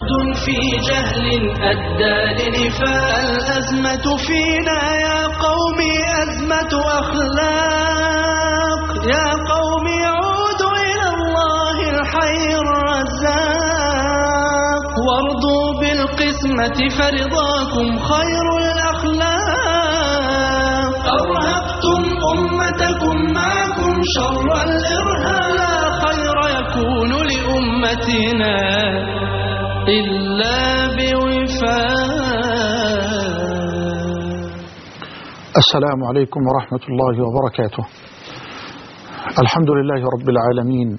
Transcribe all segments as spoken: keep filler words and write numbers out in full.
في جهل أدى لنفاق الأزمة فينا يا قوم أزمة أخلاق. يا قوم عودوا إلى الله الحي الرزاق وارضوا بالقسمة فرضاكم خير الأخلاق. أرهقتم أمتكم معكم شر الإرهاب، لا خير يكون لأمتنا إلا بوفاق. السلام عليكم ورحمة الله وبركاته. الحمد لله رب العالمين،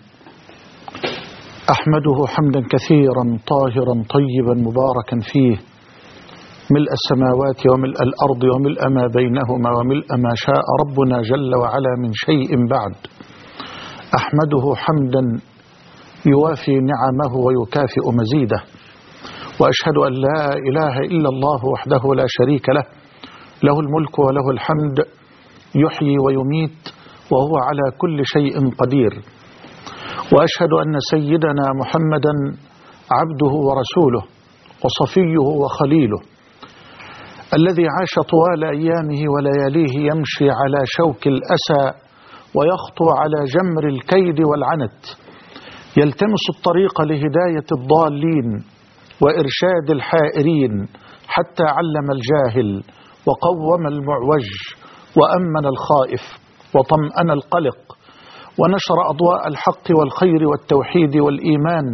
أحمده حمدا كثيرا طاهرا طيبا مباركا فيه، ملء السماوات وملء الأرض وملء ما بينهما وملء ما شاء ربنا جل وعلا من شيء بعد. أحمده حمدا يوافي نعمه ويكافئ مزيده، وأشهد أن لا إله إلا الله وحده لا شريك له، له الملك وله الحمد، يحيي ويميت وهو على كل شيء قدير. وأشهد أن سيدنا محمدا عبده ورسوله وصفيه وخليله، الذي عاش طوال أيامه ولياليه يمشي على شوك الأسى ويخطو على جمر الكيد والعنت، يلتمس الطريق لهداية الضالين وإرشاد الحائرين، حتى علم الجاهل وقوم المعوج وأمن الخائف وطمأن القلق، ونشر أضواء الحق والخير والتوحيد والإيمان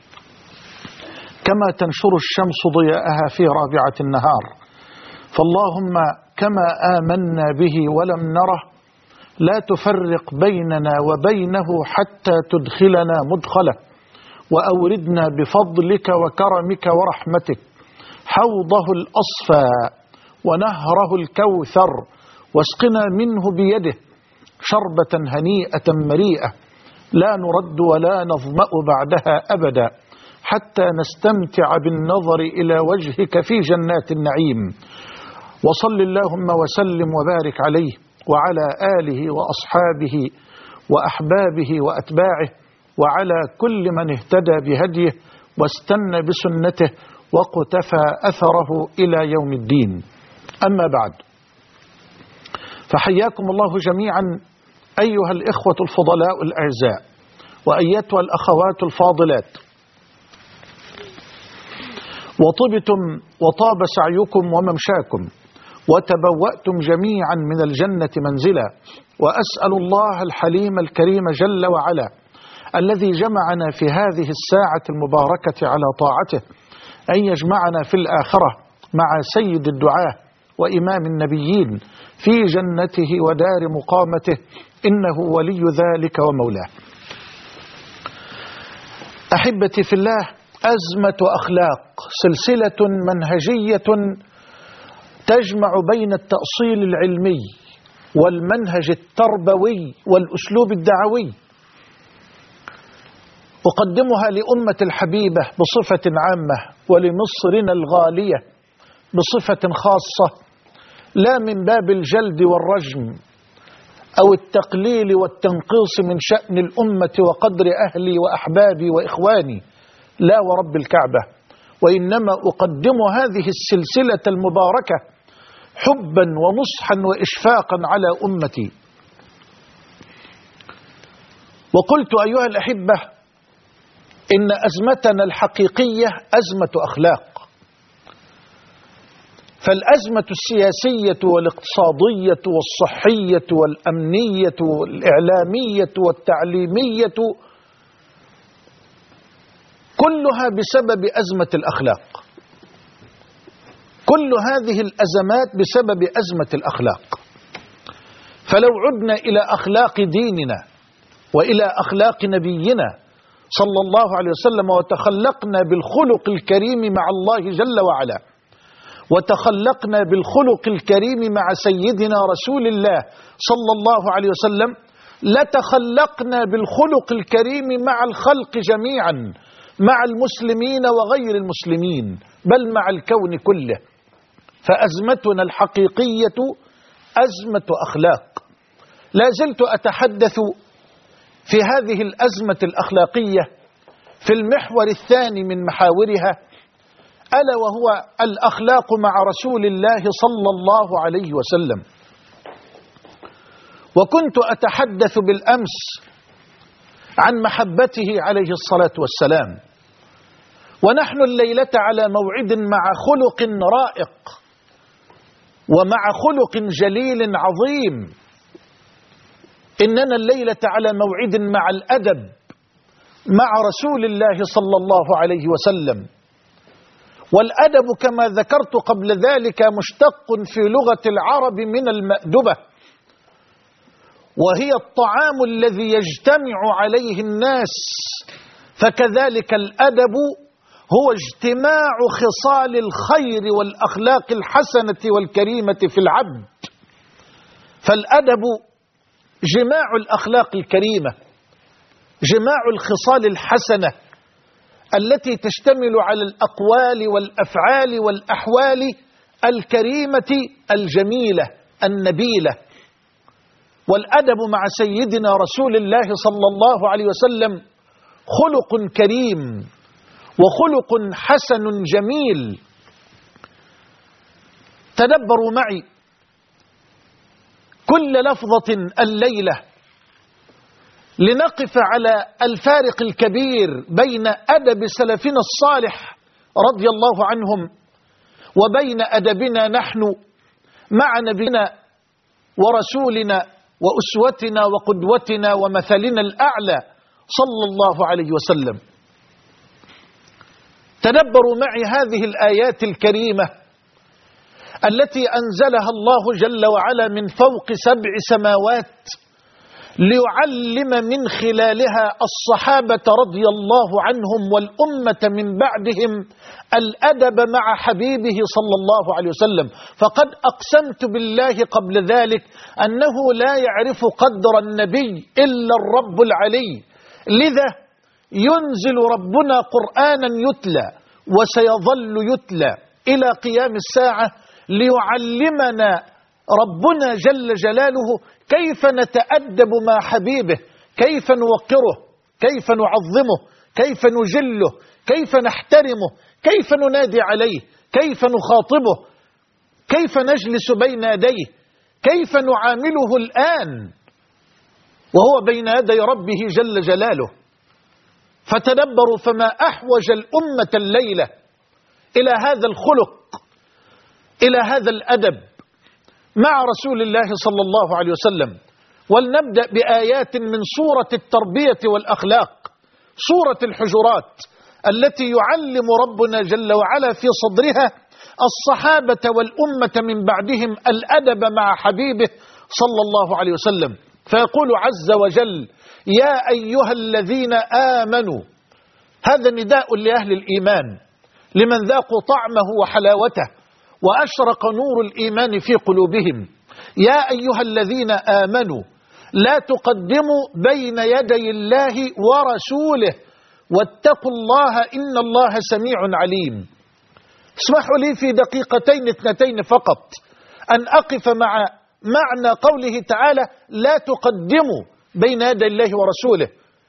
كما تنشر الشمس ضياءها في رابعة النهار. فاللهم كما آمنا به ولم نره لا تفرق بيننا وبينه حتى تدخلنا مدخله، وأوردنا بفضلك وكرمك ورحمتك حوضه الأصفى ونهره الكوثر، واسقنا منه بيده شربة هنيئة مريئة لا نرد ولا نظمأ بعدها أبدا، حتى نستمتع بالنظر إلى وجهك في جنات النعيم. وصل اللهم وسلم وبارك عليه وعلى آله وأصحابه وأحبابه وأتباعه وعلى كل من اهتدى بهديه واستنى بسنته وقتفى أثره إلى يوم الدين. أما بعد، فحياكم الله جميعا أيها الإخوة الفضلاء الأعزاء، وأيتها الأخوات الفاضلات، وطبتم وطاب سعيكم وممشاكم، وتبوأتم جميعا من الجنة منزلا. وأسأل الله الحليم الكريم جل وعلا الذي جمعنا في هذه الساعة المباركة على طاعته أن يجمعنا في الآخرة مع سيد الدعاة وإمام النبيين في جنته ودار مقامته، إنه ولي ذلك ومولاه. أحبتي في الله، أزمة أخلاق، سلسلة منهجية تجمع بين التأصيل العلمي والمنهج التربوي والأسلوب الدعوي. أقدمها لأمة الحبيبة بصفة عامة، ولمصرنا الغالية بصفة خاصة، لا من باب الجلد والرجم أو التقليل والتنقيص من شأن الأمة وقدر أهلي وأحبابي وإخواني، لا ورب الكعبة، وإنما أقدم هذه السلسلة المباركة حبا ونصحا وإشفاقا على أمتي. وقلت أيها الأحبة إن أزمتنا الحقيقية أزمة أخلاق، فالأزمة السياسية والاقتصادية والصحية والأمنية والإعلامية والتعليمية كلها بسبب أزمة الأخلاق. كل هذه الأزمات بسبب أزمة الأخلاق. فلو عدنا إلى أخلاق ديننا وإلى أخلاق نبينا صلى الله عليه وسلم، وتخلقنا بالخلق الكريم مع الله جل وعلا، وتخلقنا بالخلق الكريم مع سيدنا رسول الله صلى الله عليه وسلم، لتخلقنا بالخلق الكريم مع الخلق جميعا، مع المسلمين وغير المسلمين، بل مع الكون كله. فأزمتنا الحقيقية أزمة أخلاق. لا زلت أتحدث في هذه الأزمة الأخلاقية في المحور الثاني من محاورها ألا وهو الأخلاق مع رسول الله صلى الله عليه وسلم. وكنت أتحدث بالأمس عن محبته عليه الصلاة والسلام، ونحن الليلة على موعد مع خلق رائق ومع خلق جليل عظيم. إننا الليلة على موعد مع الأدب مع رسول الله صلى الله عليه وسلم. والأدب كما ذكرت قبل ذلك مشتق في لغة العرب من المأدبة، وهي الطعام الذي يجتمع عليه الناس، فكذلك الأدب هو اجتماع خصال الخير والأخلاق الحسنة والكريمة في العبد. فالأدب جماع الأخلاق الكريمة، جماع الخصال الحسنة التي تشتمل على الأقوال والأفعال والأحوال الكريمة الجميلة النبيلة. والأدب مع سيدنا رسول الله صلى الله عليه وسلم خلق كريم وخلق حسن جميل. تدبروا معي كل لفظة الليلة لنقف على الفارق الكبير بين أدب سلفنا الصالح رضي الله عنهم وبين أدبنا نحن مع نبينا ورسولنا وأسوتنا وقدوتنا ومثلنا الأعلى صلى الله عليه وسلم. تدبروا معي هذه الآيات الكريمة التي أنزلها الله جل وعلا من فوق سبع سماوات ليعلم من خلالها الصحابة رضي الله عنهم والأمة من بعدهم الأدب مع حبيبه صلى الله عليه وسلم. فقد أقسمت بالله قبل ذلك أنه لا يعرف قدر النبي إلا الرب العلي، لذا ينزل ربنا قرآنا يتلى وسيظل يتلى إلى قيام الساعة ليعلمنا ربنا جل جلاله كيف نتأدب مع حبيبه، كيف نوقره، كيف نعظمه، كيف نجله، كيف نحترمه، كيف ننادي عليه، كيف نخاطبه، كيف نجلس بين يديه، كيف نعامله الآن وهو بين يدي ربه جل جلاله. فتدبروا فما أحوج الأمة الليلة إلى هذا الخلق، إلى هذا الأدب مع رسول الله صلى الله عليه وسلم. ولنبدأ بآيات من سورة التربية والأخلاق، سورة الحجرات، التي يعلم ربنا جل وعلا في صدرها الصحابة والأمة من بعدهم الأدب مع حبيبه صلى الله عليه وسلم. فيقول عز وجل: يا أيها الذين آمنوا. هذا نداء لأهل الإيمان، لمن ذاقوا طعمه وحلاوته وأشرق نور الإيمان في قلوبهم. يا أيها الذين آمنوا لا تقدموا بين يدي الله ورسوله واتقوا الله إن الله سميع عليم. اسمحوا لي في دقيقتين اثنتين فقط أن أقف مع معنى قوله تعالى: لا تقدموا بين يدي الله ورسوله،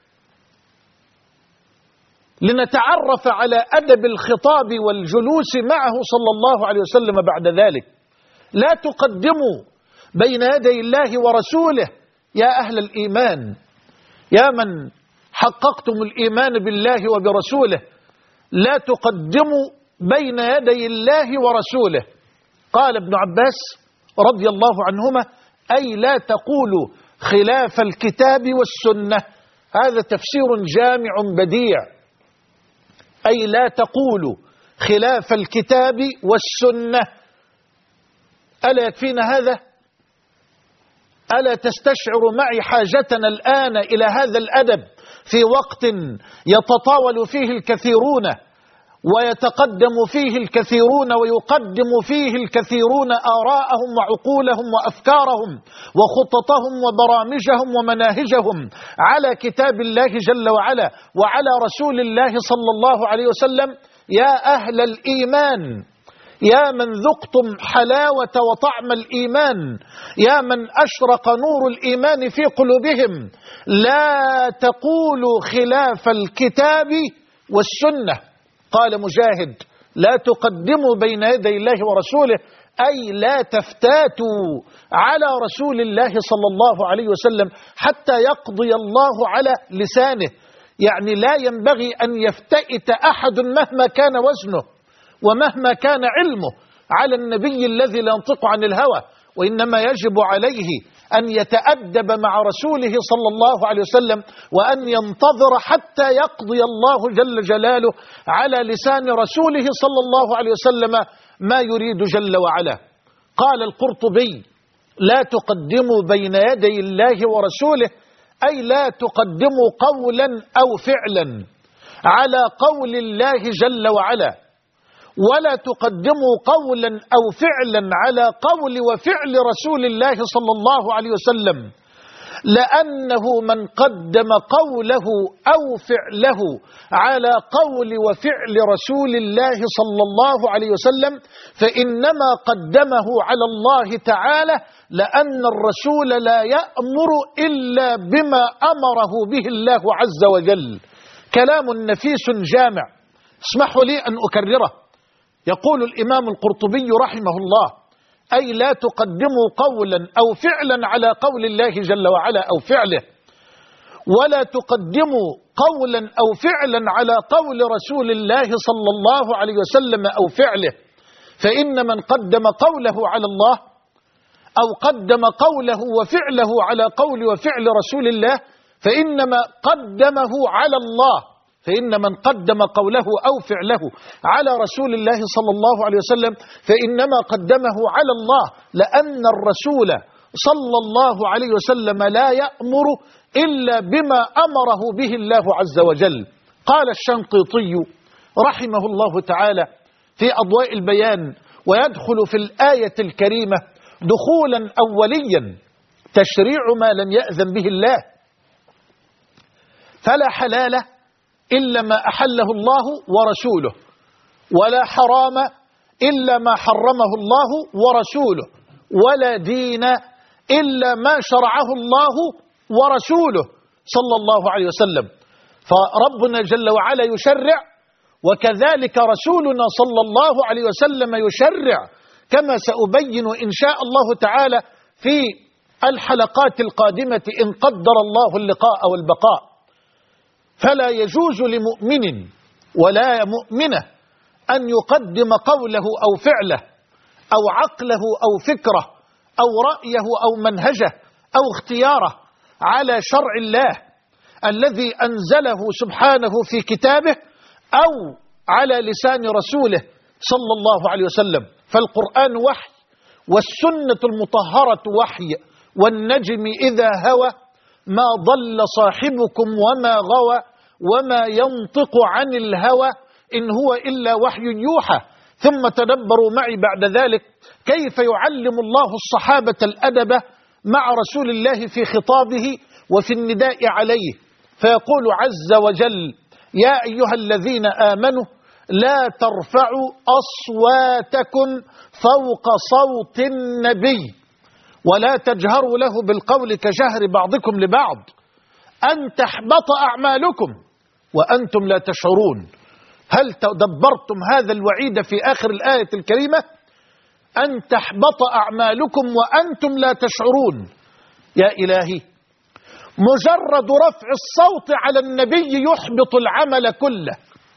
لنتعرف على أدب الخطاب والجلوس معه صلى الله عليه وسلم بعد ذلك. لا تقدموا بين يدي الله ورسوله يا أهل الإيمان، يا من حققتم الإيمان بالله وبرسوله، لا تقدموا بين يدي الله ورسوله. قال ابن عباس رضي الله عنهما: أي لا تقولوا خلاف الكتاب والسنة. هذا تفسير جامع بديع، أي لا تقولوا خلاف الكتاب والسنة. ألا يكفينا هذا؟ ألا تستشعر معي حاجتنا الآن إلى هذا الأدب في وقت يتطاول فيه الكثيرون ويتقدم فيه الكثيرون ويقدم فيه الكثيرون آراءهم وعقولهم وأفكارهم وخططهم وبرامجهم ومناهجهم على كتاب الله جل وعلا وعلى رسول الله صلى الله عليه وسلم؟ يا أهل الإيمان، يا من ذقتم حلاوة وطعم الإيمان، يا من أشرق نور الإيمان في قلوبهم، لا تقولوا خلاف الكتاب والسنة. قال مجاهد لا تقدموا بين يدي الله ورسوله، أي لا تفتاتوا على رسول الله صلى الله عليه وسلم حتى يقضي الله على لسانه. يعني لا ينبغي أن يفتئت أحد مهما كان وزنه ومهما كان علمه على النبي الذي لا ينطق عن الهوى، وإنما يجب عليه أن يتأدب مع رسوله صلى الله عليه وسلم، وأن ينتظر حتى يقضي الله جل جلاله على لسان رسوله صلى الله عليه وسلم ما يريد جل وعلا. قال القرطبي: لا تقدموا بين يدي الله ورسوله، أي لا تقدموا قولا أو فعلا على قول الله جل وعلا، ولا تقدموا قولا أو فعلا على قول وفعل رسول الله صلى الله عليه وسلم، لأنه من قدم قوله أو فعله على قول وفعل رسول الله صلى الله عليه وسلم فإنما قدمه على الله تعالى، لأن الرسول لا يأمر إلا بما أمره به الله عز وجل. كلام نفيس جامع، اسمحوا لي أن أكرره. يقول الإمام القرطبي رحمه الله: أي لا تقدموا قولا أو فعلا على قول الله جل وعلا أو فعله، ولا تقدموا قولا أو فعلا على قول رسول الله صلى الله عليه وسلم أو فعله، فإن من قدم قوله على الله أو قدم قوله وفعله على قول وفعل رسول الله فإنما قدمه على الله، فإن من قدم قوله أو فعله على رسول الله صلى الله عليه وسلم فإنما قدمه على الله، لأن الرسول صلى الله عليه وسلم لا يأمر إلا بما أمره به الله عز وجل. قال الشنقيطي رحمه الله تعالى في أضواء البيان: ويدخل في الآية الكريمة دخولا أوليا تشريع ما لم يأذن به الله، فلا حلال إلا ما أحله الله ورسوله، ولا حرام إلا ما حرمه الله ورسوله، ولا دين إلا ما شرعه الله ورسوله صلى الله عليه وسلم. فربنا جل وعلا يشرع، وكذلك رسولنا صلى الله عليه وسلم يشرع، كما سأبين إن شاء الله تعالى في الحلقات القادمة إن قدر الله اللقاء والبقاء. فلا يجوز لمؤمن ولا مؤمنة أن يقدم قوله أو فعله أو عقله أو فكره أو رأيه أو منهجه أو اختياره على شرع الله الذي أنزله سبحانه في كتابه أو على لسان رسوله صلى الله عليه وسلم. فالقرآن وحي، والسنة المطهرة وحي، والنجم إذا هوى ما ضل صاحبكم وما غوى وما ينطق عن الهوى إن هو إلا وحي يوحى. ثم تدبروا معي بعد ذلك كيف يعلم الله الصحابة الأدب مع رسول الله في خطابه وفي النداء عليه، فيقول عز وجل: يا أيها الذين آمنوا لا ترفعوا أصواتكم فوق صوت النبي ولا تجهروا له بالقول كجهر بعضكم لبعض أن تحبط أعمالكم وأنتم لا تشعرون. هل تدبرتم هذا الوعيد في آخر الآية الكريمة؟ أن تحبط أعمالكم وأنتم لا تشعرون. يا إلهي، مجرد رفع الصوت على النبي يحبط العمل كله.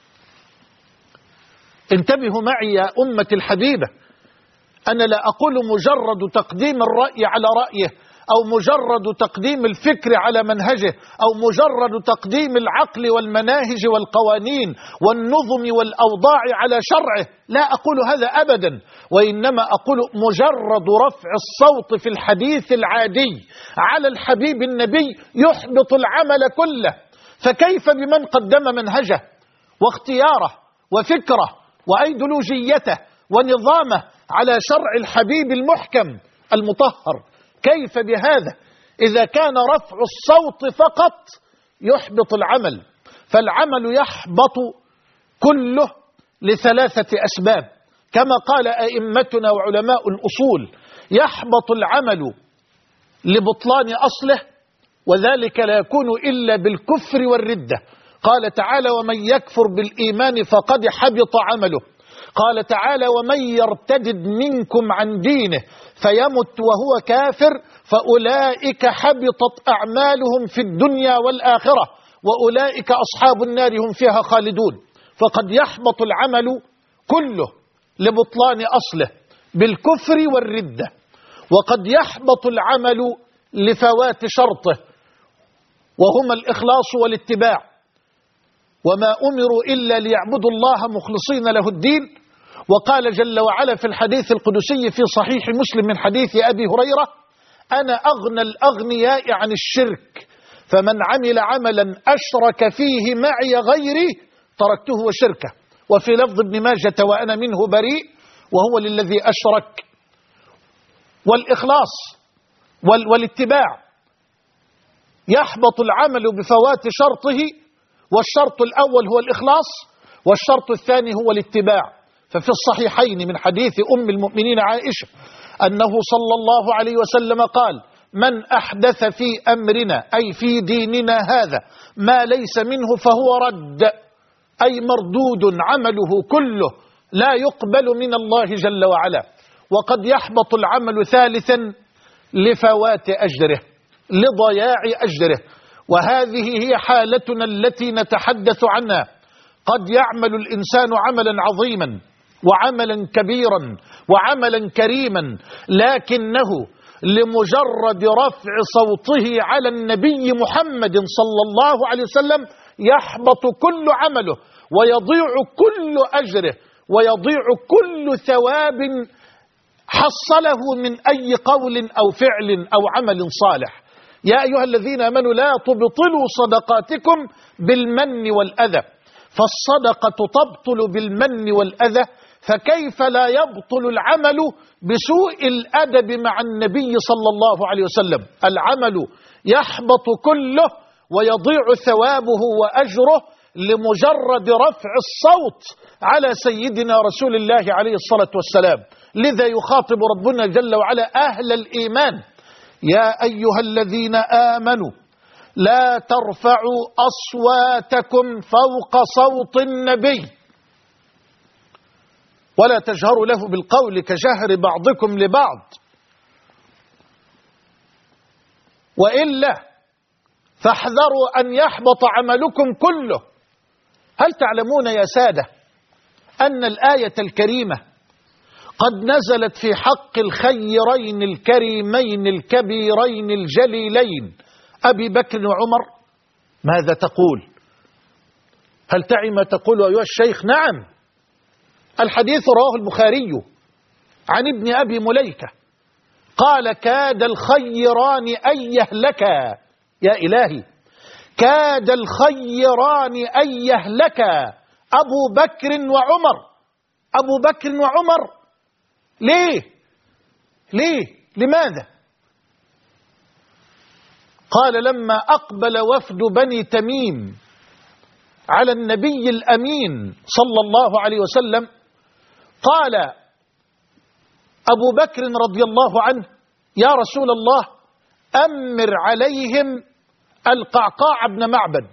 انتبهوا معي يا أمة الحبيبة، أنا لا أقول مجرد تقديم الرأي على رأيه أو مجرد تقديم الفكر على منهجه أو مجرد تقديم العقل والمناهج والقوانين والنظم والأوضاع على شرعه، لا أقول هذا أبدا، وإنما أقول مجرد رفع الصوت في الحديث العادي على الحبيب النبي يحبط العمل كله. فكيف بمن قدم منهجه واختياره وفكره وأيديولوجيته ونظامه على شرع الحبيب المحكم المطهر؟ كيف بهذا إذا كان رفع الصوت فقط يحبط العمل؟ فالعمل يحبط كله لثلاثة أسباب كما قال أئمتنا وعلماء الأصول: يحبط العمل لبطلان أصله، وذلك لا يكون إلا بالكفر والردة. قال تعالى: ومن يكفر بالإيمان فقد حبط عمله. قال تعالى: ومن يرتدد منكم عن دينه فيمت وهو كافر فأولئك حبطت أعمالهم في الدنيا والآخرة وأولئك أصحاب النار هم فيها خالدون. فقد يحبط العمل كله لبطلان أصله بالكفر والردة، وقد يحبط العمل لفوات شرطه وهما الإخلاص والاتباع، وما أمروا إلا ليعبدوا الله مخلصين له الدين. وقال جل وعلا في الحديث القدسي في صحيح مسلم من حديث أبي هريرة: أنا أغنى الأغنياء عن الشرك، فمن عمل عملا أشرك فيه معي غيري تركته وشركه. وفي لفظ ابن ماجة: وأنا منه بريء، وهو للذي أشرك. والإخلاص وال والاتباع يحبط العمل بفوات شرطه، والشرط الأول هو الإخلاص، والشرط الثاني هو الاتباع. ففي الصحيحين من حديث أم المؤمنين عائشة أنه صلى الله عليه وسلم قال: من أحدث في أمرنا أي في ديننا هذا ما ليس منه فهو رد، أي مردود عمله كله لا يقبل من الله جل وعلا. وقد يحبط العمل ثالثا لفوات أجره، لضياع أجره، وهذه هي حالتنا التي نتحدث عنها. قد يعمل الإنسان عملا عظيما وعملا كبيرا وعملا كريما، لكنه لمجرد رفع صوته على النبي محمد صلى الله عليه وسلم يحبط كل عمله ويضيع كل أجره ويضيع كل ثواب حصله من أي قول أو فعل أو عمل صالح. يا أيها الذين آمنوا لا تبطلوا صدقاتكم بالمن والأذى، فالصدقة تبطل بالمن والأذى، فكيف لا يبطل العمل بسوء الأدب مع النبي صلى الله عليه وسلم؟ العمل يحبط كله ويضيع ثوابه وأجره لمجرد رفع الصوت على سيدنا رسول الله عليه الصلاة والسلام. لذا يخاطب ربنا جل وعلا أهل الإيمان: يا أيها الذين آمنوا لا ترفعوا أصواتكم فوق صوت النبي ولا تجهروا له بالقول كجهر بعضكم لبعض، وإلا فاحذروا أن يحبط عملكم كله. هل تعلمون يا سادة أن الآية الكريمة قد نزلت في حق الخيرين الكريمين الكبيرين الجليلين أبي بكر وعمر؟ ماذا تقول؟ هل تعي ما تقول أيها الشيخ؟ نعم، الحديث رواه البخاري عن ابن أبي مليكة قال: كاد الخيران أن يهلكا. يا إلهي، كاد الخيران أن يهلكا أبو بكر وعمر. أبو بكر وعمر ليه؟ ليه؟ لماذا؟ قال: لما أقبل وفد بني تميم على النبي الأمين صلى الله عليه وسلم، قال أبو بكر رضي الله عنه: يا رسول الله، أمر عليهم القعقاع بن معبد.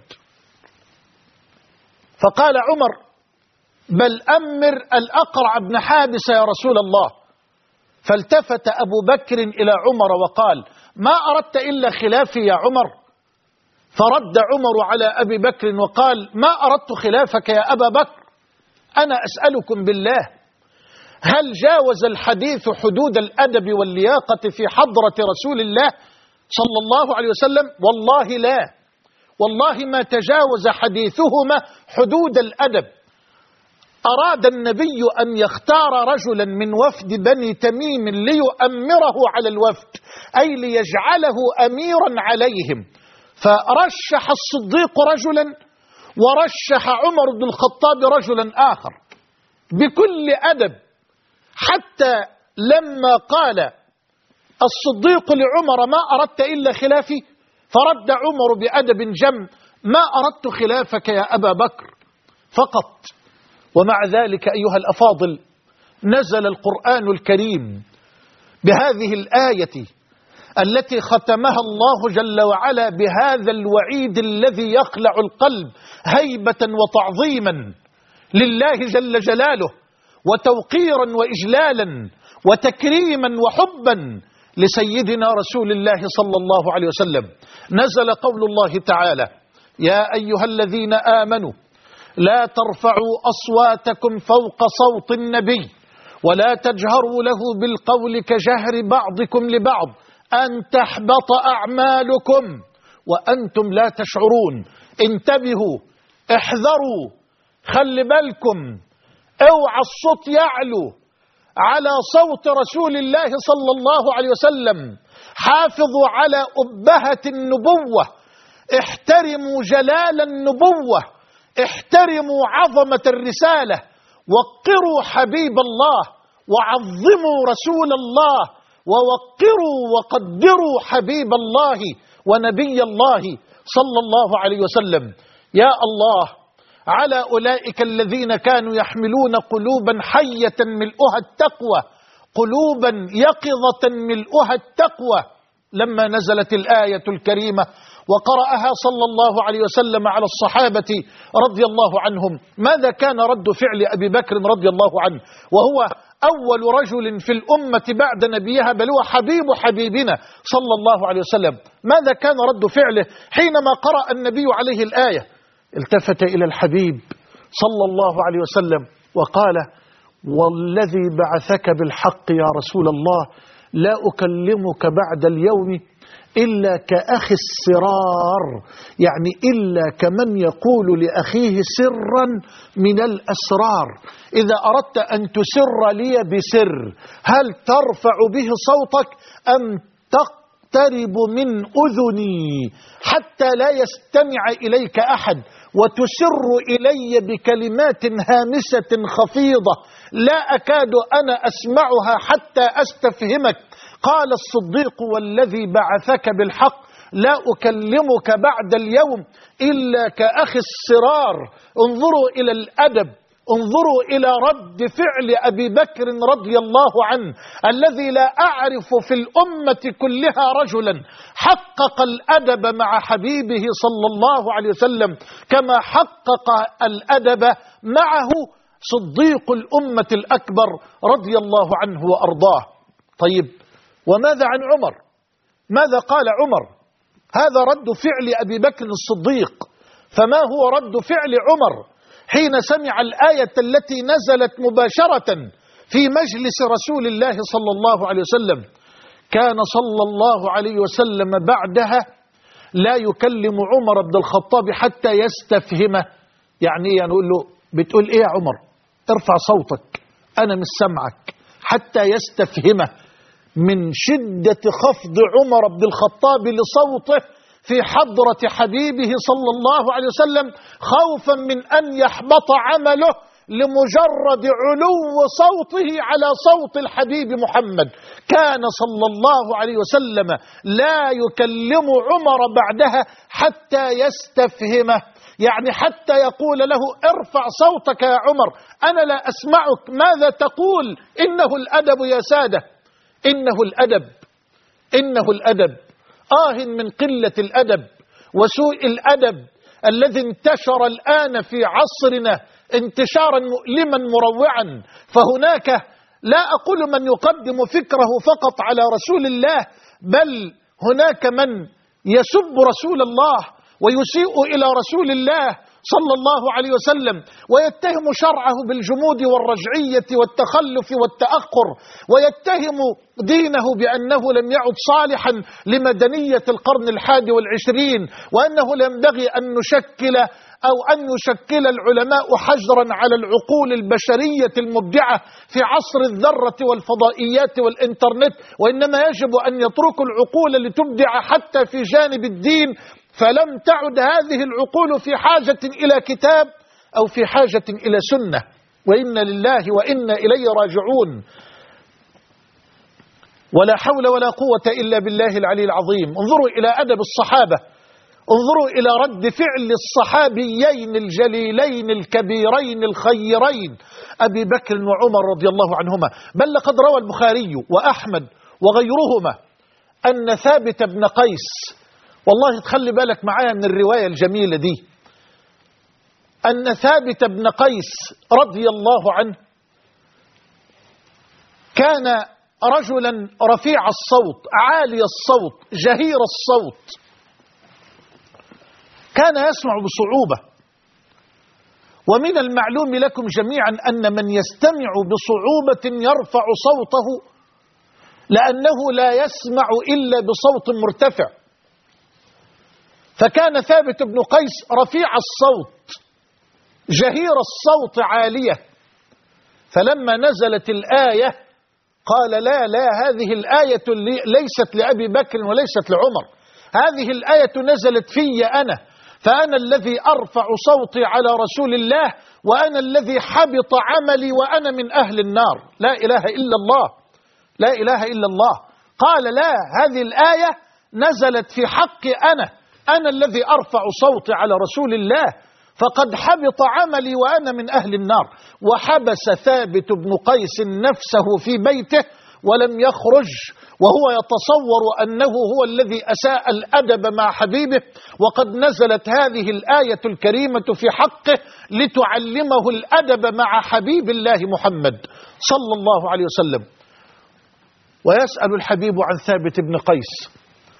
فقال عمر: بل أمر الأقرع بن حابس يا رسول الله. فالتفت أبو بكر إلى عمر وقال: ما أردت إلا خلافي يا عمر؟ فرد عمر على أبي بكر وقال: ما أردت خلافك يا أبا بكر، أنا أسألكم بالله، هل جاوز الحديث حدود الأدب واللياقة في حضرة رسول الله صلى الله عليه وسلم؟ والله لا، والله ما تجاوز حديثهما حدود الأدب. أراد النبي أن يختار رجلا من وفد بني تميم ليؤمره على الوفد، أي ليجعله أميرا عليهم، فرشح الصديق رجلا ورشح عمر بن الخطاب رجلا آخر بكل أدب، حتى لما قال الصديق لعمر: ما أردت إلا خلافي؟ فرد عمر بأدب جم: ما أردت خلافك يا أبا بكر فقط. ومع ذلك أيها الأفاضل، نزل القرآن الكريم بهذه الآية التي ختمها الله جل وعلا بهذا الوعيد الذي يخلع القلب هيبة وتعظيما لله جل جلاله، وتوقيرا وإجلالا وتكريما وحبا لسيدنا رسول الله صلى الله عليه وسلم نزل قول الله تعالى: يا أيها الذين آمنوا لا ترفعوا أصواتكم فوق صوت النبي ولا تجهروا له بالقول كجهر بعضكم لبعض أن تحبط أعمالكم وأنتم لا تشعرون. انتبهوا، احذروا، خلي بالكم، اوعى الصوت يعلو على صوت رسول الله صلى الله عليه وسلم. حافظوا على أبهة النبوة، احترموا جلال النبوة، احترموا عظمة الرسالة، وقروا حبيب الله وعظموا رسول الله، ووقروا وقدروا حبيب الله ونبي الله صلى الله عليه وسلم. يا الله على أولئك الذين كانوا يحملون قلوبا حية ملؤها التقوى، قلوبا يقظة ملؤها التقوى، لما نزلت الآية الكريمة وقرأها صلى الله عليه وسلم على الصحابة رضي الله عنهم. ماذا كان رد فعل أبي بكر رضي الله عنه وهو أول رجل في الأمة بعد نبيها، بل هو حبيب حبيبنا صلى الله عليه وسلم؟ ماذا كان رد فعله حينما قرأ النبي عليه الآية؟ التفت إلى الحبيب صلى الله عليه وسلم وقال: والذي بعثك بالحق يا رسول الله لا أكلمك بعد اليوم إلا كأخي السرار، يعني إلا كمن يقول لأخيه سرا من الأسرار. إذا أردت أن تسر لي بسر هل ترفع به صوتك أم تقترب من أذني حتى لا يستمع إليك أحد، وتسر إلي بكلمات هامسة خفيضة لا أكاد أنا أسمعها حتى أستفهمك؟ قال الصديق: والذي بعثك بالحق لا أكلمك بعد اليوم إلا كأخي السرار. انظروا إلى الأدب، انظروا إلى رد فعل أبي بكر رضي الله عنه، الذي لا أعرف في الأمة كلها رجلا حقق الأدب مع حبيبه صلى الله عليه وسلم كما حقق الأدب معه صديق الأمة الأكبر رضي الله عنه وأرضاه. طيب، وماذا عن عمر؟ ماذا قال عمر؟ هذا رد فعل أبي بكر الصديق، فما هو رد فعل عمر حين سمع الآية التي نزلت مباشرة في مجلس رسول الله صلى الله عليه وسلم؟ كان صلى الله عليه وسلم بعدها لا يكلم عمر بن الخطاب حتى يستفهمه. يعني ايه؟ نقول له: بتقول ايه يا عمر؟ ارفع صوتك، انا مش سمعك، حتى يستفهمه. من شدة خفض عمر بن الخطاب لصوته في حضرة حبيبه صلى الله عليه وسلم خوفا من أن يحبط عمله لمجرد علو صوته على صوت الحبيب محمد، كان صلى الله عليه وسلم لا يكلم عمر بعدها حتى يستفهمه، يعني حتى يقول له: ارفع صوتك يا عمر، أنا لا أسمعك، ماذا تقول؟ إنه الأدب يا سادة، إنه الأدب، إنه الأدب. آه من قلة الأدب وسوء الأدب الذي انتشر الآن في عصرنا انتشارا مؤلما مروعا. فهناك، لا أقول من يقدم فكره فقط على رسول الله، بل هناك من يسب رسول الله ويسيء إلى رسول الله صلى الله عليه وسلم، ويتهم شرعه بالجمود والرجعية والتخلف والتأخر، ويتهم دينه بأنه لم يعد صالحا لمدنية القرن الحادي والعشرين، وأنه ينبغي أن نشكل أو أن يشكل العلماء حجرا على العقول البشرية المبدعة في عصر الذرة والفضائيات والإنترنت، وإنما يجب أن يتركوا العقول لتبدع حتى في جانب الدين. فلم تعد هذه العقول في حاجة إلى كتاب أو في حاجة إلى سنة، وإنا لله وإنا إليه راجعون. ولا حول ولا قوة إلا بالله العلي العظيم. انظروا إلى أدب الصحابة، انظروا إلى رد فعل الصحابيين الجليلين الكبيرين الخيرين أبي بكر وعمر رضي الله عنهما. بل لقد روى البخاري وأحمد وغيرهما أن ثابت بن قيس، والله تخلي بالك معايا من الرواية الجميلة دي، أن ثابت بن قيس رضي الله عنه كان رجلا رفيع الصوت عالي الصوت جهير الصوت، كان يسمع بصعوبة. ومن المعلوم لكم جميعا أن من يستمع بصعوبة يرفع صوته لأنه لا يسمع إلا بصوت مرتفع. فكان ثابت بن قيس رفيع الصوت جهير الصوت عالية. فلما نزلت الآية قال لا لا هذه الآية ليست لأبي بكر وليست لعمر، هذه الآية نزلت في أنا، فأنا الذي أرفع صوتي على رسول الله، وأنا الذي حبط عملي وأنا من أهل النار. لا إله إلا الله، لا إله إلا الله. قال لا، هذه الآية نزلت في حق أنا، أنا الذي أرفع صوتي على رسول الله، فقد حبط عملي وأنا من أهل النار. وحبس ثابت بن قيس نفسه في بيته ولم يخرج، وهو يتصور أنه هو الذي أساء الأدب مع حبيبه، وقد نزلت هذه الآية الكريمة في حقه لتعلمه الأدب مع حبيب الله محمد صلى الله عليه وسلم. ويسأل الحبيب عن ثابت بن قيس،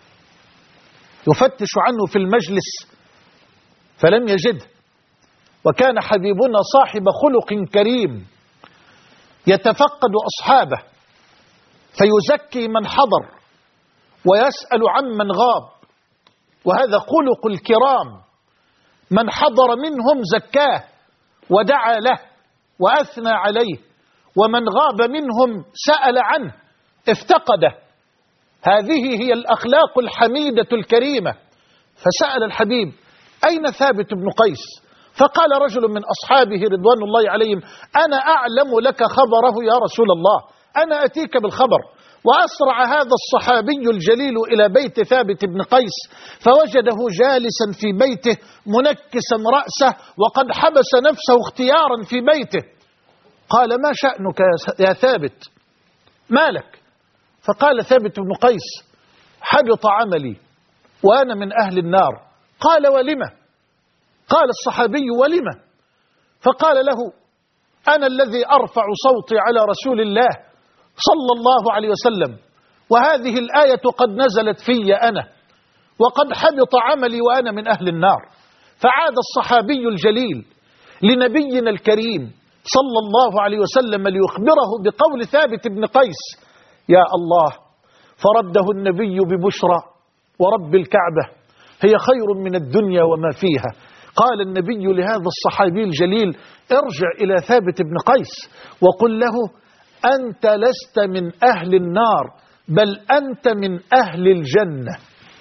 يفتش عنه في المجلس فلم يجده. وكان حبيبنا صاحب خلق كريم يتفقد أصحابه فيزكي من حضر ويسأل عمن غاب، وهذا خلق الكرام. من حضر منهم زكاه ودعا له وأثنى عليه، ومن غاب منهم سأل عنه افتقده. هذه هي الأخلاق الحميدة الكريمة. فسأل الحبيب أين ثابت بن قيس؟ فقال رجل من أصحابه رضوان الله عليهم أنا أعلم لك خبره يا رسول الله، أنا أتيك بالخبر. وأسرع هذا الصحابي الجليل إلى بيت ثابت بن قيس فوجده جالسا في بيته منكسا رأسه وقد حبس نفسه اختيارا في بيته. قال ما شأنك يا ثابت، مالك؟ فقال ثابت بن قيس حبط عملي وأنا من أهل النار. قال ولم؟ قال الصحابي ولم؟ فقال له أنا الذي أرفع صوتي على رسول الله صلى الله عليه وسلم، وهذه الآية قد نزلت في أنا، وقد حبط عملي وأنا من أهل النار. فعاد الصحابي الجليل لنبينا الكريم صلى الله عليه وسلم ليخبره بقول ثابت بن قيس. يا الله، فرده النبي ببشرى ورب الكعبة هي خير من الدنيا وما فيها. قال النبي لهذا الصحابي الجليل ارجع إلى ثابت بن قيس وقل له أنت لست من أهل النار بل أنت من أهل الجنة.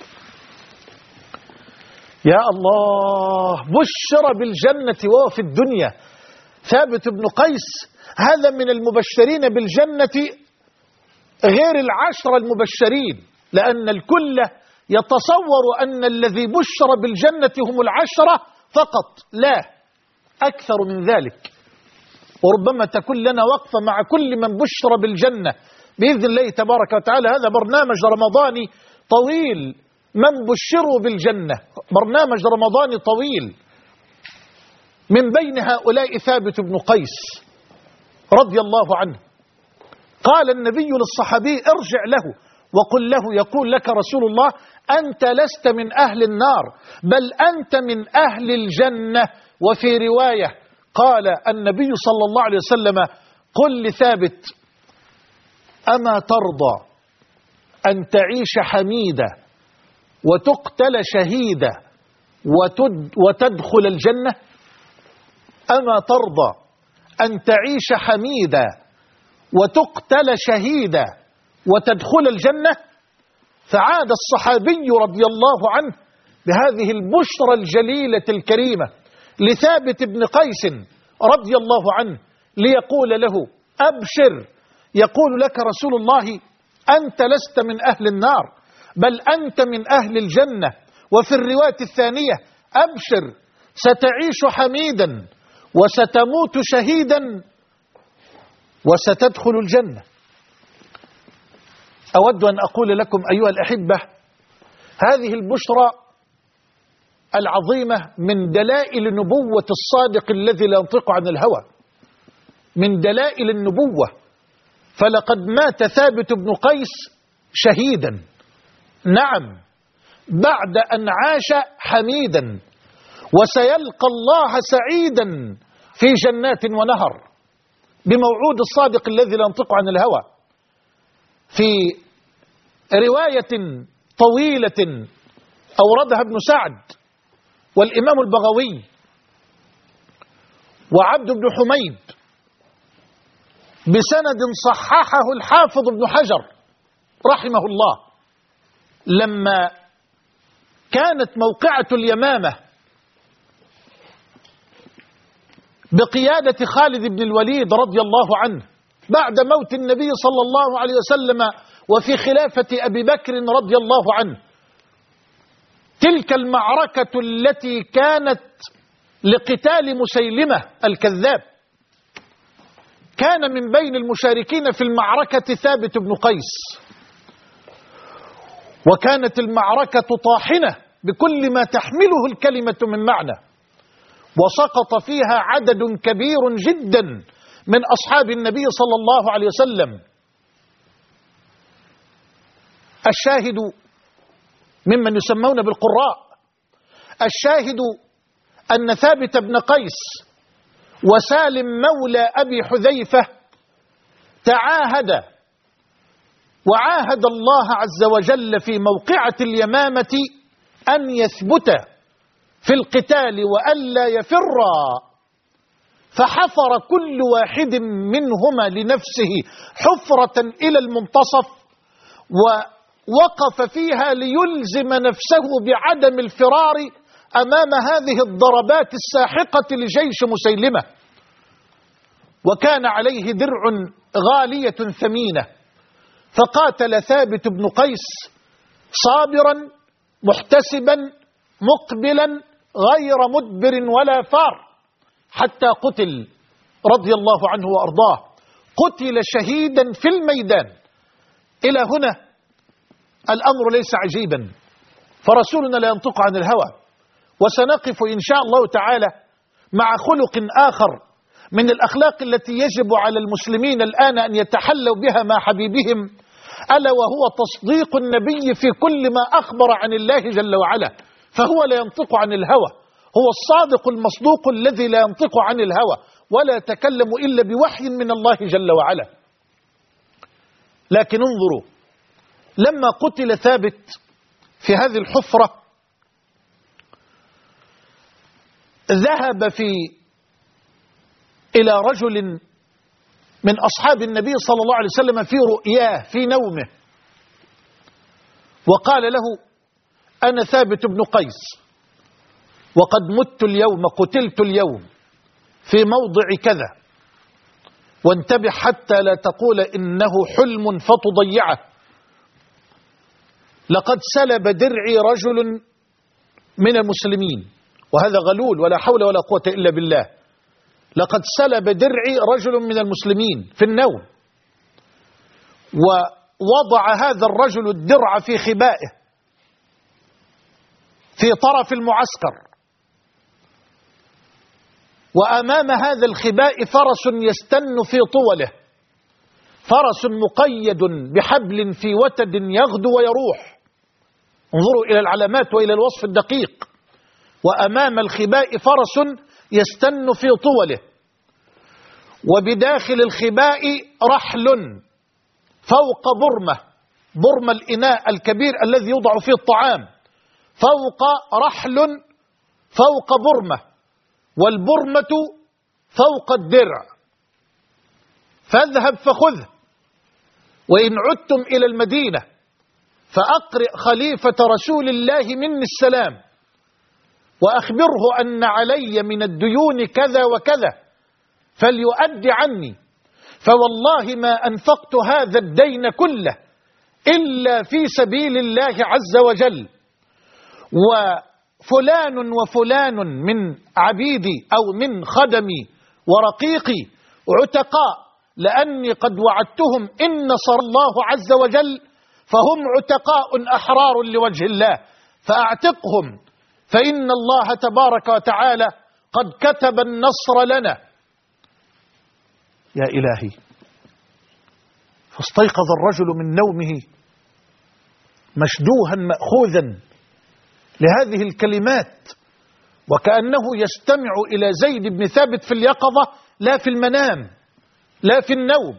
يا الله، بشر بالجنة وهو في الدنيا. ثابت بن قيس هذا من المبشرين بالجنة غير العشرة المبشرين، لأن الكل يتصور أن الذي بشر بالجنة هم العشرة فقط، لا، أكثر من ذلك. وربما تكون لنا وقفة مع كل من بشر بالجنة بإذن الله تبارك وتعالى. هذا برنامج رمضاني طويل، من بشروا بالجنة، برنامج رمضاني طويل. من بين هؤلاء ثابت بن قيس رضي الله عنه. قال النبي للصحابي ارجع له وقل له يقول لك رسول الله أنت لست من أهل النار بل أنت من أهل الجنة. وفي رواية قال النبي صلى الله عليه وسلم قل لثابت أما ترضى أن تعيش حميدا وتقتل شهيدا وتدخل الجنة؟ أما ترضى أن تعيش حميدا وتقتل شهيدا وتدخل الجنة؟ فعاد الصحابي رضي الله عنه بهذه البشرى الجليلة الكريمة لثابت بن قيس رضي الله عنه ليقول له أبشر، يقول لك رسول الله أنت لست من أهل النار بل أنت من أهل الجنة. وفي الرواية الثانية أبشر ستعيش حميدا وستموت شهيدا وستدخل الجنة. أود أن أقول لكم أيها الأحبة هذه البشرى العظيمة من دلائل نبوة الصادق الذي لا ينطق عن الهوى، من دلائل النبوة. فلقد مات ثابت بن قيس شهيدا، نعم، بعد أن عاش حميدا، وسيلقى الله سعيدا في جنات ونهر بموعود الصادق الذي لا ينطق عن الهوى. في رواية طويلة أوردها ابن سعد والإمام البغوي وعبد بن حميد بسند صححه الحافظ ابن حجر رحمه الله، لما كانت موقعة اليمامة بقيادة خالد بن الوليد رضي الله عنه بعد موت النبي صلى الله عليه وسلم وفي خلافة أبي بكر رضي الله عنه، تلك المعركة التي كانت لقتال مسيلمة الكذاب، كان من بين المشاركين في المعركة ثابت بن قيس، وكانت المعركة طاحنة بكل ما تحمله الكلمة من معنى، وسقط فيها عدد كبير جدا من أصحاب النبي صلى الله عليه وسلم. الشاهد ممن يسمون بالقراء، الشاهد أن ثابت بن قيس وسالم مولى أبي حذيفة تعاهد وعاهد الله عز وجل في موقعة اليمامة أن يثبت في القتال وألا يفر، فحفر كل واحد منهما لنفسه حفرة إلى المنتصف، ووقف فيها ليلزم نفسه بعدم الفرار أمام هذه الضربات الساحقة لجيش مسيلمة، وكان عليه درع غالية ثمينة، فقاتل ثابت بن قيس صابرا محتسبا مقبلا غير مدبر ولا فار حتى قتل رضي الله عنه وأرضاه، قتل شهيدا في الميدان. إلى هنا الأمر ليس عجيبا، فرسولنا لا ينطق عن الهوى، وسنقف إن شاء الله تعالى مع خلق آخر من الأخلاق التي يجب على المسلمين الآن أن يتحلوا بها مع حبيبهم، ألا وهو تصديق النبي في كل ما أخبر عن الله جل وعلا، فهو لا ينطق عن الهوى، هو الصادق المصدوق الذي لا ينطق عن الهوى ولا يتكلم إلا بوحي من الله جل وعلا. لكن انظروا، لما قتل ثابت في هذه الحفرة ذهب في إلى رجل من أصحاب النبي صلى الله عليه وسلم في رؤياه في نومه، وقال له: أنا ثابت بن قيس، وقد مت اليوم، قتلت اليوم في موضع كذا، وانتبه حتى لا تقول إنه حلم فتضيعه، لقد سلب درعي رجل من المسلمين، وهذا غلول ولا حول ولا قوة إلا بالله، لقد سلب درعي رجل من المسلمين في النوم، ووضع هذا الرجل الدرع في خبائه في طرف المعسكر، وأمام هذا الخباء فرس يستن في طوله، فرس مقيد بحبل في وتد يغدو ويروح، انظروا إلى العلامات وإلى الوصف الدقيق، وأمام الخباء فرس يستن في طوله، وبداخل الخباء رحل فوق برمة، برمة الإناء الكبير الذي يوضع فيه الطعام، فوق رحل فوق برمة، والبرمة فوق الدرع، فاذهب فخذه، وإن عدتم إلى المدينة فأقرئ خليفة رسول الله مني السلام، وأخبره أن علي من الديون كذا وكذا فليؤدي عني، فوالله ما أنفقت هذا الدين كله إلا في سبيل الله عز وجل، وفلان وفلان من عبيدي أو من خدمي ورقيقي عتقاء، لأني قد وعدتهم إن نصر الله عز وجل فهم عتقاء أحرار لوجه الله، فأعتقهم، فإن الله تبارك وتعالى قد كتب النصر لنا. يا إلهي، فاستيقظ الرجل من نومه مشدوها مأخوذا لهذه الكلمات، وكأنه يستمع إلى زيد بن ثابت في اليقظة لا في المنام لا في النوم.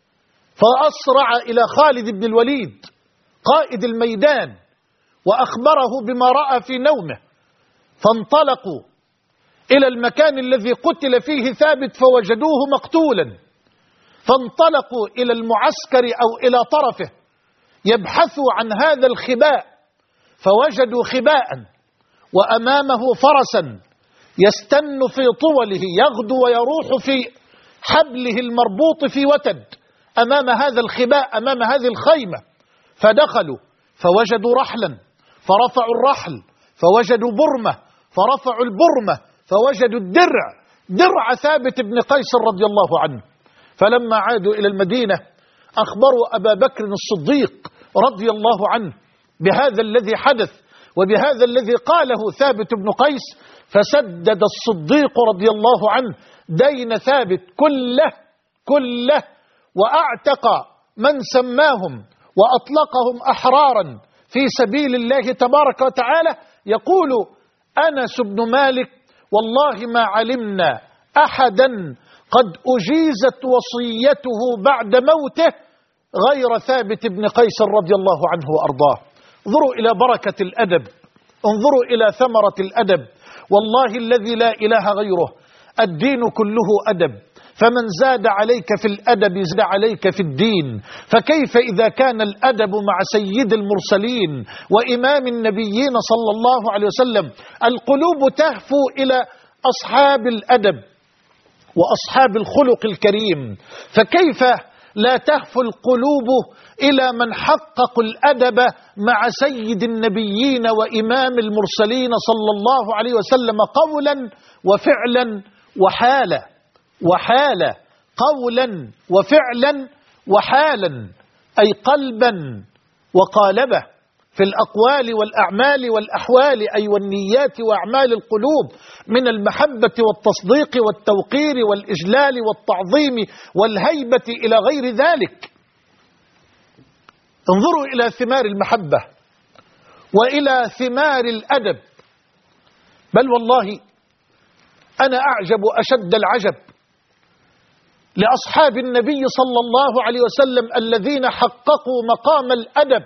فأسرع إلى خالد بن الوليد قائد الميدان وأخبره بما رأى في نومه، فانطلقوا إلى المكان الذي قتل فيه ثابت فوجدوه مقتولا، فانطلقوا إلى المعسكر أو إلى طرفه يبحثوا عن هذا الخباء، فوجدوا خباء وأمامه فرسا يستن في طوله يغدو ويروح في حبله المربوط في وتد أمام هذا الخباء، أمام هذه الخيمة. فدخلوا فوجدوا رحلا فرفعوا الرحل، فوجدوا برمة فرفعوا البرمة، فوجدوا الدرع درع ثابت بن قيس رضي الله عنه. فلما عادوا إلى المدينة أخبروا أبا بكر الصديق رضي الله عنه بهذا الذي حدث وبهذا الذي قاله ثابت بن قيس، فسدد الصديق رضي الله عنه دين ثابت كله كله، وأعتق من سماهم وأطلقهم أحرارا في سبيل الله تبارك وتعالى. يقول أنس بن مالك: والله ما علمنا أحدا قد أجيزت وصيته بعد موته غير ثابت بن قيس رضي الله عنه وأرضاه. انظروا إلى بركة الأدب، انظروا إلى ثمرة الأدب. والله الذي لا إله غيره الدين كله أدب، فمن زاد عليك في الأدب زاد عليك في الدين. فكيف إذا كان الأدب مع سيد المرسلين وإمام النبيين صلى الله عليه وسلم؟ القلوب تهفو إلى أصحاب الأدب وأصحاب الخلق الكريم، فكيف لا تهفو القلوب إلى من حققوا الأدب مع سيد النبيين وإمام المرسلين صلى الله عليه وسلم قولا وفعلا وحالا وحالا قولا وفعلا وحالا، أي قلبا وقالبه في الأقوال والأعمال والأحوال، أي والنيات وأعمال القلوب من المحبة والتصديق والتوقير والإجلال والتعظيم والهيبة إلى غير ذلك. انظروا إلى ثمار المحبة وإلى ثمار الأدب. بل والله أنا أعجب أشد العجب لأصحاب النبي صلى الله عليه وسلم الذين حققوا مقام الأدب.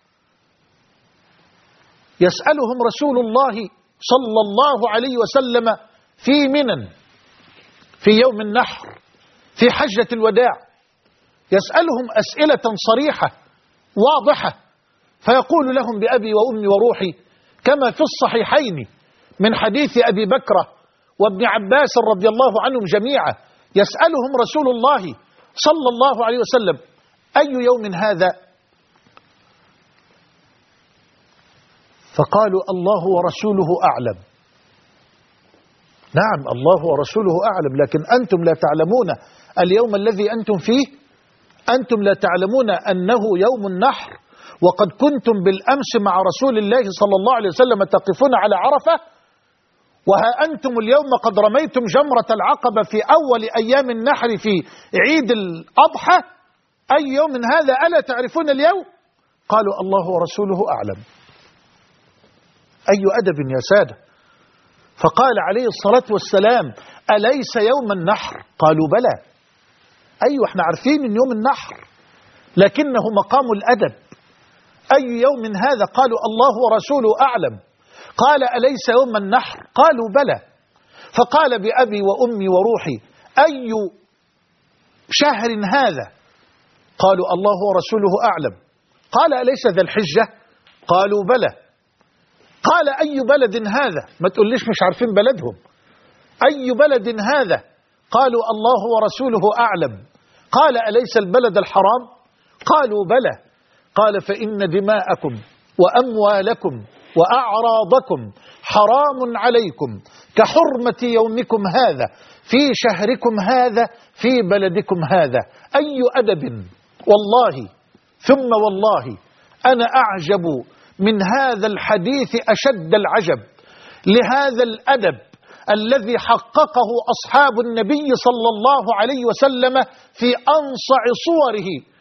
يسألهم رسول الله صلى الله عليه وسلم في منى في يوم النحر في حجة الوداع، يسألهم أسئلة صريحة واضحة، فيقول لهم بأبي وأمي وروحي كما في الصحيحين من حديث أبي بكر وابن عباس رضي الله عنهم جميعا. يسألهم رسول الله صلى الله عليه وسلم: أي يوم هذا؟ فقالوا: الله ورسوله أعلم. نعم، الله ورسوله أعلم، لكن أنتم لا تعلمون اليوم الذي أنتم فيه، أنتم لا تعلمون أنه يوم النحر، وقد كنتم بالأمس مع رسول الله صلى الله عليه وسلم تقفون على عرفة، وها أنتم اليوم قد رميتم جمرة العقبة في أول أيام النحر في عيد الأضحى. أي يوم هذا ألا تعرفون اليوم؟ قالوا: الله ورسوله أعلم. أي أدب يا سادة. فقال عليه الصلاة والسلام: أليس يوم النحر؟ قالوا: بلى. أيوة، احنا عارفين من يوم النحر، لكنه مقام الأدب. أي يوم هذا؟ قالوا: الله ورسوله أعلم. قال: أليس يوم النحر؟ قالوا: بلى. فقال: بأبي وأمي وروحي أي شهر هذا؟ قالوا: الله ورسوله أعلم. قال: أليس ذا الحجة؟ قالوا: بلى. قال: أي بلد هذا؟ ما تقوليش مش عارفين بلدهم. أي بلد هذا؟ قالوا: الله ورسوله أعلم. قال: أليس البلد الحرام؟ قالوا: بلى. قال: فإن دماءكم وأموالكم وأعراضكم حرام عليكم كحرمة يومكم هذا في شهركم هذا في بلدكم هذا. أي أدب. والله ثم والله أنا أعجب من هذا الحديث أشد العجب لهذا الأدب الذي حققه أصحاب النبي صلى الله عليه وسلم في أنصع صوره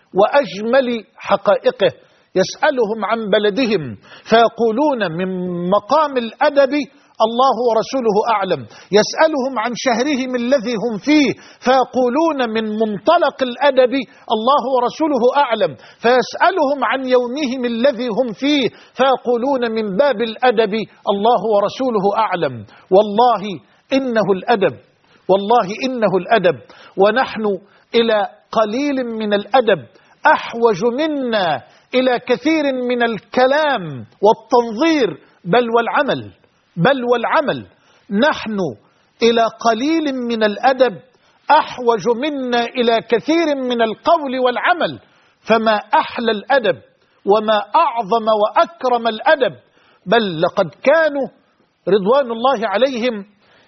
وأجمل حقائقه. يسألهم عن بلدهم فيقولون من مقام الأدب الله ورسوله أعلم. يسألهم عن شهرهم الذي هم فيه فيقولون من منطلق الأدب الله ورسوله أعلم. فيسألهم عن يومهم الذي هم فيه فيقولون من باب الأدب الله ورسوله أعلم. والله إنه الأدب، والله إنه الأدب، ونحن إلى قليل من الأدب أحوج منا إلى كثير من الكلام والتنظير بل والعمل، بل والعمل. نحن إلى قليل من الأدب أحوج منا إلى كثير من القول والعمل. فما أحلى الأدب وما أعظم وأكرم الأدب. بل لقد كانوا رضوان الله عليهم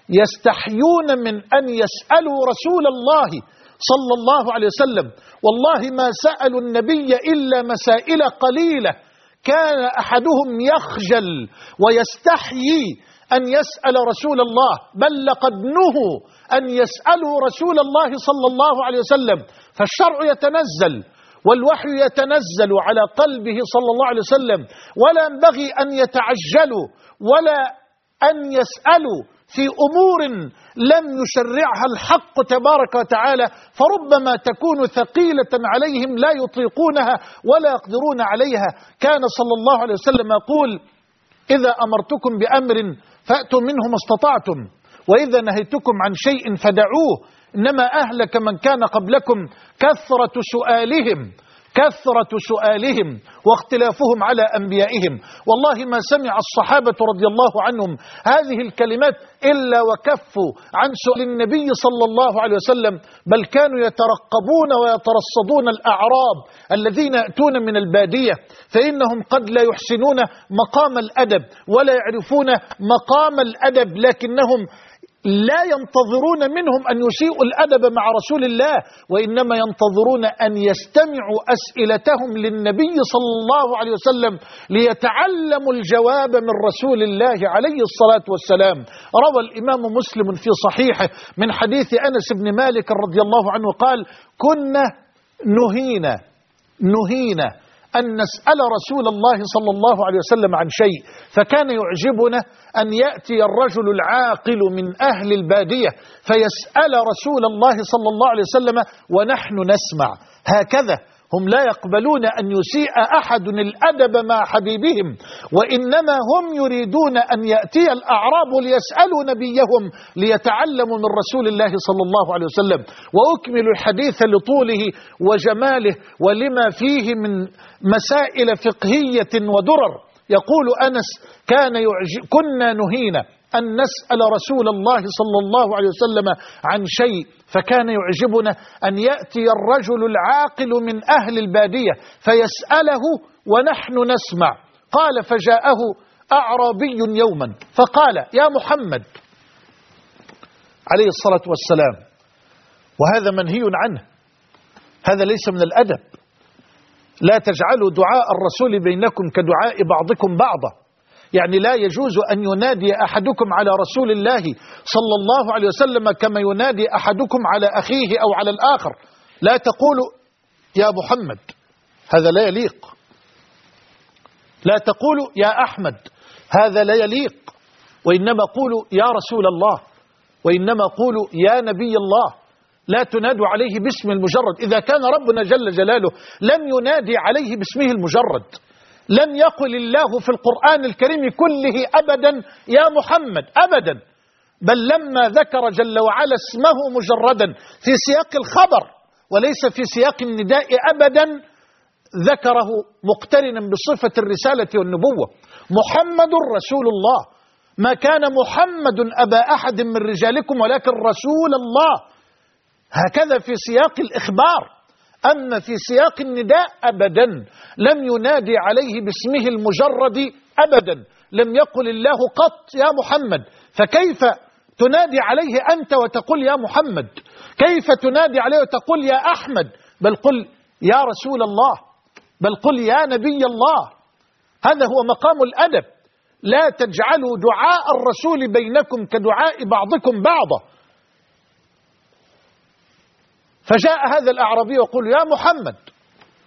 يستحيون من أن يسألوا رسول الله صلى الله عليه وسلم. والله ما سألوا النبي إلا مسائل قليلة. كان أحدهم يخجل ويستحيي أن يسأل رسول الله، بل لقد نهوا أن يسألوا رسول الله صلى الله عليه وسلم. فالشرع يتنزل والوحي يتنزل على قلبه صلى الله عليه وسلم، ولا ينبغي أن يتعجلوا ولا أن يسألوا في أمور لم يشرعها الحق تبارك وتعالى، فربما تكون ثقيلة عليهم لا يطيقونها ولا يقدرون عليها. كان صلى الله عليه وسلم يقول: إذا أمرتكم بأمر فأتوا منه ما استطعتم، وإذا نهيتكم عن شيء فدعوه، إنما أهلك من كان قبلكم كثرة سؤالهم كثرة سؤالهم واختلافهم على أنبيائهم. والله ما سمع الصحابة رضي الله عنهم هذه الكلمات إلا وكفوا عن سؤال النبي صلى الله عليه وسلم، بل كانوا يترقبون ويترصدون الأعراب الذين يأتون من البادية، فإنهم قد لا يحسنون مقام الأدب ولا يعرفون مقام الأدب، لكنهم لا ينتظرون منهم أن يسيئوا الأدب مع رسول الله، وإنما ينتظرون أن يستمعوا أسئلتهم للنبي صلى الله عليه وسلم ليتعلموا الجواب من رسول الله عليه الصلاة والسلام. روى الإمام مسلم في صحيحه من حديث أنس بن مالك رضي الله عنه قال: كنا نهينا نهينا أن نسأل رسول الله صلى الله عليه وسلم عن شيء، فكان يعجبنا أن يأتي الرجل العاقل من أهل البادية فيسأل رسول الله صلى الله عليه وسلم ونحن نسمع. هكذا هم لا يقبلون أن يسيء أحد الأدب مع حبيبهم، وإنما هم يريدون أن يأتي الأعراب ليسألوا نبيهم ليتعلموا من رسول الله صلى الله عليه وسلم. وأكمل الحديث لطوله وجماله ولما فيه من مسائل فقهية ودرر. يقول أنس: كان يعجب كنا نهينا أن نسأل رسول الله صلى الله عليه وسلم عن شيء، فكان يعجبنا أن يأتي الرجل العاقل من أهل البادية فيسأله ونحن نسمع. قال: فجاءه أعرابي يوما فقال: يا محمد عليه الصلاة والسلام، وهذا منهي عنه، هذا ليس من الأدب. لا تجعلوا دعاء الرسول بينكم كدعاء بعضكم بعضا، يعني لا يجوز أن ينادي أحدكم على رسول الله صلى الله عليه وسلم كما ينادي أحدكم على أخيه أو على الآخر. لا تقولوا يا محمد، هذا لا يليق. لا تقولوا يا أحمد، هذا لا يليق. وإنما قولوا يا رسول الله، وإنما قولوا يا نبي الله. لا تنادوا عليه باسم المجرد. إذا كان ربنا جل جلاله لم ينادي عليه باسمه المجرد، لم يقل الله في القرآن الكريم كله أبدا يا محمد أبدا، بل لما ذكر جل وعلا اسمه مجردا في سياق الخبر وليس في سياق النداء أبدا، ذكره مقترنا بصفة الرسالة والنبوة. محمد رسول الله، ما كان محمد أبا أحد من رجالكم ولكن رسول الله، هكذا في سياق الإخبار. أما في سياق النداء أبدا لم ينادي عليه باسمه المجرد أبدا، لم يقل الله قط يا محمد. فكيف تنادي عليه أنت وتقول يا محمد؟ كيف تنادي عليه وتقول يا أحمد؟ بل قل يا رسول الله، بل قل يا نبي الله. هذا هو مقام الأدب. لا تجعلوا دعاء الرسول بينكم كدعاء بعضكم بعضا. فجاء هذا الأعرابي يقول يا محمد،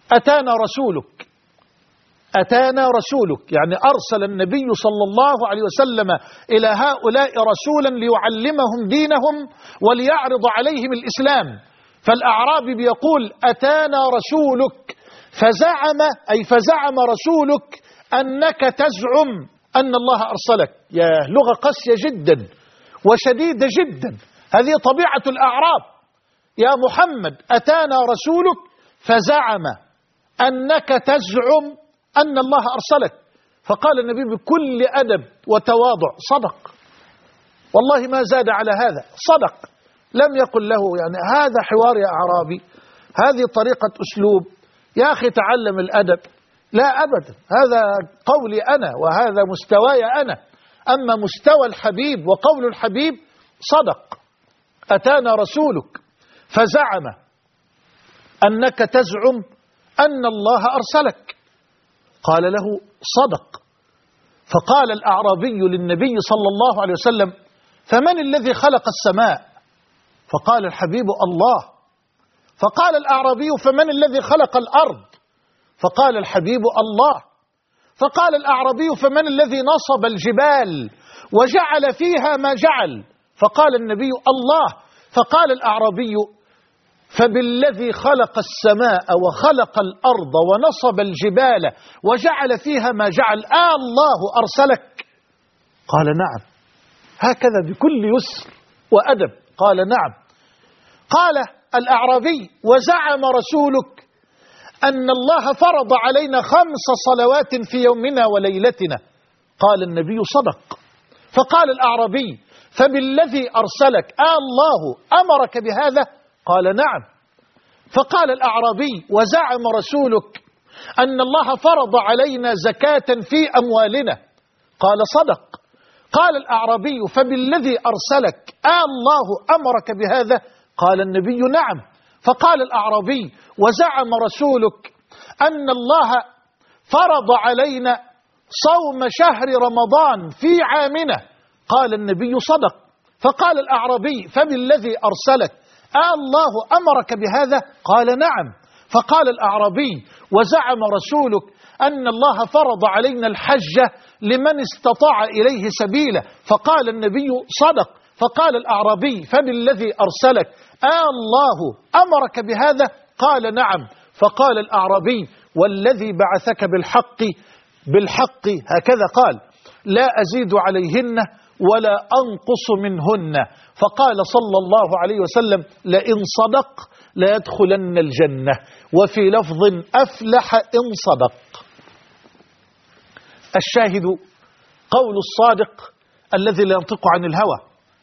أتانا رسولك، أتانا رسولك، يعني أرسل النبي صلى الله عليه وسلم إلى هؤلاء رسولا ليعلمهم دينهم وليعرض عليهم الإسلام. فالأعرابي بيقول أتانا رسولك، فزعم أي فزعم رسولك أنك تزعم أن الله أرسلك. يا لغة قاسية جدا وشديدة جدا، هذه طبيعة الأعراب. يا محمد أتانا رسولك فزعم أنك تزعم أن الله أرسلك. فقال النبي بكل أدب وتواضع صدق، والله ما زاد على هذا، صدق. لم يقل له يعني هذا حوار يا أعرابي، هذه طريقة أسلوب، يا أخي تعلم الأدب. لا أبدا، هذا قولي أنا وهذا مستواي أنا، أما مستوى الحبيب وقول الحبيب صدق. أتانا رسولك فزعم أنك تزعم أن الله أرسلك. قال له صدق. فقال الأعرابي للنبي صلى الله عليه وسلم فمن الذي خلق السماء؟ فقال الحبيب الله. فقال الأعرابي فمن الذي خلق الأرض؟ فقال الحبيب الله. فقال الأعرابي فمن الذي نصب الجبال وجعل فيها ما جعل؟ فقال النبي الله. فقال الأعرابي فبالذي خلق السماء وخلق الأرض ونصب الجبال وجعل فيها ما جعل آه الله أرسلك؟ قال نعم. هكذا بكل يسر وأدب قال نعم. قال الأعرابي وزعم رسولك أن الله فرض علينا خمس صلوات في يومنا وليلتنا. قال النبي صدق. فقال الأعرابي فبالذي أرسلك آه الله أمرك بهذا؟ قال نعم. فقال الأعرابي وزعم رسولك أن الله فرض علينا زكاة في أموالنا؟ قال صدق. قال الأعرابي فبالذي أرسلك آه الله أمرك بهذا؟ قال النبي نعم. فقال الأعرابي وزعم رسولك أن الله فرض علينا صوم شهر رمضان في عامنا؟ قال النبي صدق. فقال الأعرابي فبالذي أرسلك آه الله أمرك بهذا؟ قال نعم. فقال الأعرابي وزعم رسولك أن الله فرض علينا الحج لمن استطاع إليه سبيلا؟ فقال النبي صدق. فقال الأعرابي فبالذي أرسلك آه الله أمرك بهذا؟ قال نعم. فقال الأعرابي والذي بعثك بالحق بالحق هكذا قال لا أزيد عليهن ولا أنقص منهن. فقال صلى الله عليه وسلم لئن صدق ليدخلن الجنة، وفي لفظ أفلح إن صدق. الشاهد قول الصادق الذي لا ينطق عن الهوى.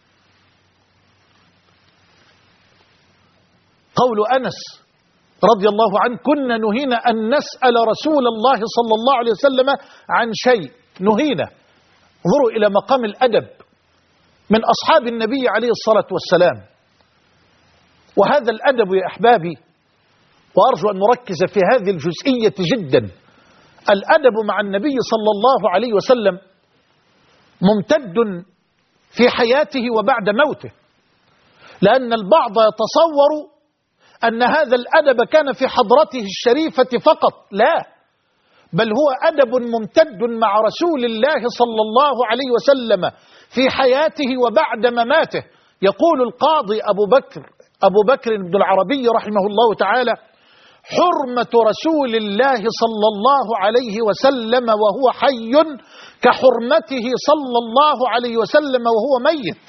قول أنس رضي الله عنه كنا نهينا أن نسأل رسول الله صلى الله عليه وسلم عن شيء، نهينا. انظروا إلى مقام الأدب من أصحاب النبي عليه الصلاة والسلام. وهذا الأدب يا أحبابي، وأرجو أن نركز في هذه الجزئية جدا، الأدب مع النبي صلى الله عليه وسلم ممتد في حياته وبعد موته، لأن البعض يتصور أن هذا الأدب كان في حضرته الشريفة فقط، لا، بل هو أدب ممتد مع رسول الله صلى الله عليه وسلم في حياته وبعد مماته. يقول القاضي أبو بكر أبو بكر بن العربي رحمه الله تعالى حرمة رسول الله صلى الله عليه وسلم وهو حي كحرمته صلى الله عليه وسلم وهو ميت.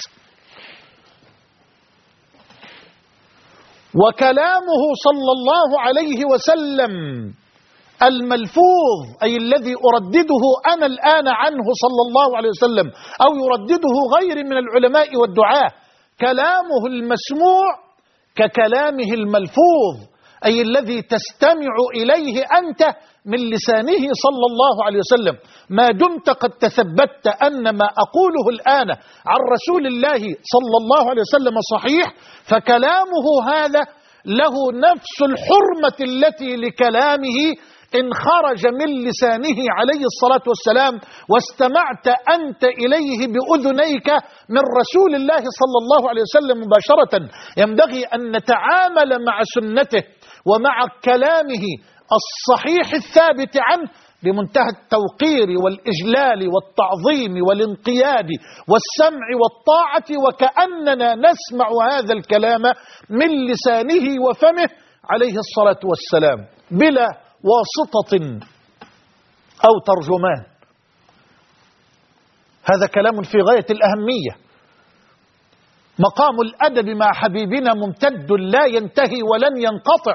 وكلامه صلى الله عليه وسلم الملفوظ أي الذي أردده أنا الآن عنه صلى الله عليه وسلم أو يردده غير من العلماء والدعاة، كلامه المسموع ككلامه الملفوظ أي الذي تستمع إليه أنت من لسانه صلى الله عليه وسلم. ما دمت قد تثبت أن ما أقوله الآن عن رسول الله صلى الله عليه وسلم صحيح، فكلامه هذا له نفس الحرمة التي لكلامه إن خرج من لسانه عليه الصلاة والسلام واستمعت أنت إليه بأذنيك من رسول الله صلى الله عليه وسلم مباشرة. ينبغي أن نتعامل مع سنته ومع كلامه الصحيح الثابت عنه بمنتهى التوقير والإجلال والتعظيم والانقياد والسمع والطاعة، وكأننا نسمع هذا الكلام من لسانه وفمه عليه الصلاة والسلام بلا واسطة أو ترجمان. هذا كلام في غاية الأهمية. مقام الأدب مع حبيبنا ممتد لا ينتهي ولن ينقطع.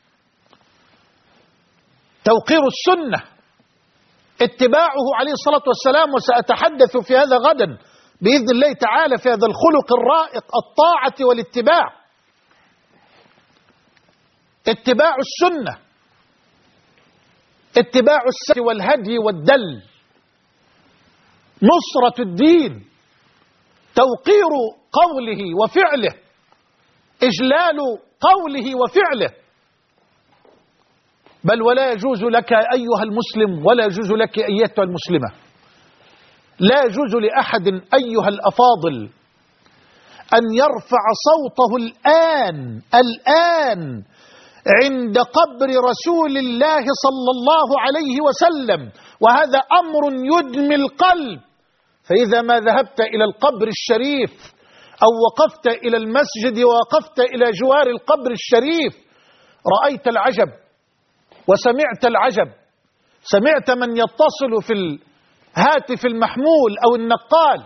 توقير السنة، اتباعه عليه الصلاة والسلام، وسأتحدث في هذا غدا بإذن الله تعالى في هذا الخلق الرائق، الطاعة والاتباع. اتباع السنة، اتباع السنة والهدي والدل، نصرة الدين، توقير قوله وفعله، إجلال قوله وفعله. بل ولا يجوز لك أيها المسلم، ولا يجوز لك أيتها المسلمة، لا يجوز لأحد أيها الأفاضل أن يرفع صوته الآن الآن عند قبر رسول الله صلى الله عليه وسلم، وهذا أمر يدمي القلب. فإذا ما ذهبت إلى القبر الشريف أو وقفت إلى المسجد ووقفت إلى جوار القبر الشريف رأيت العجب وسمعت العجب. سمعت من يتصل في الهاتف المحمول أو النقال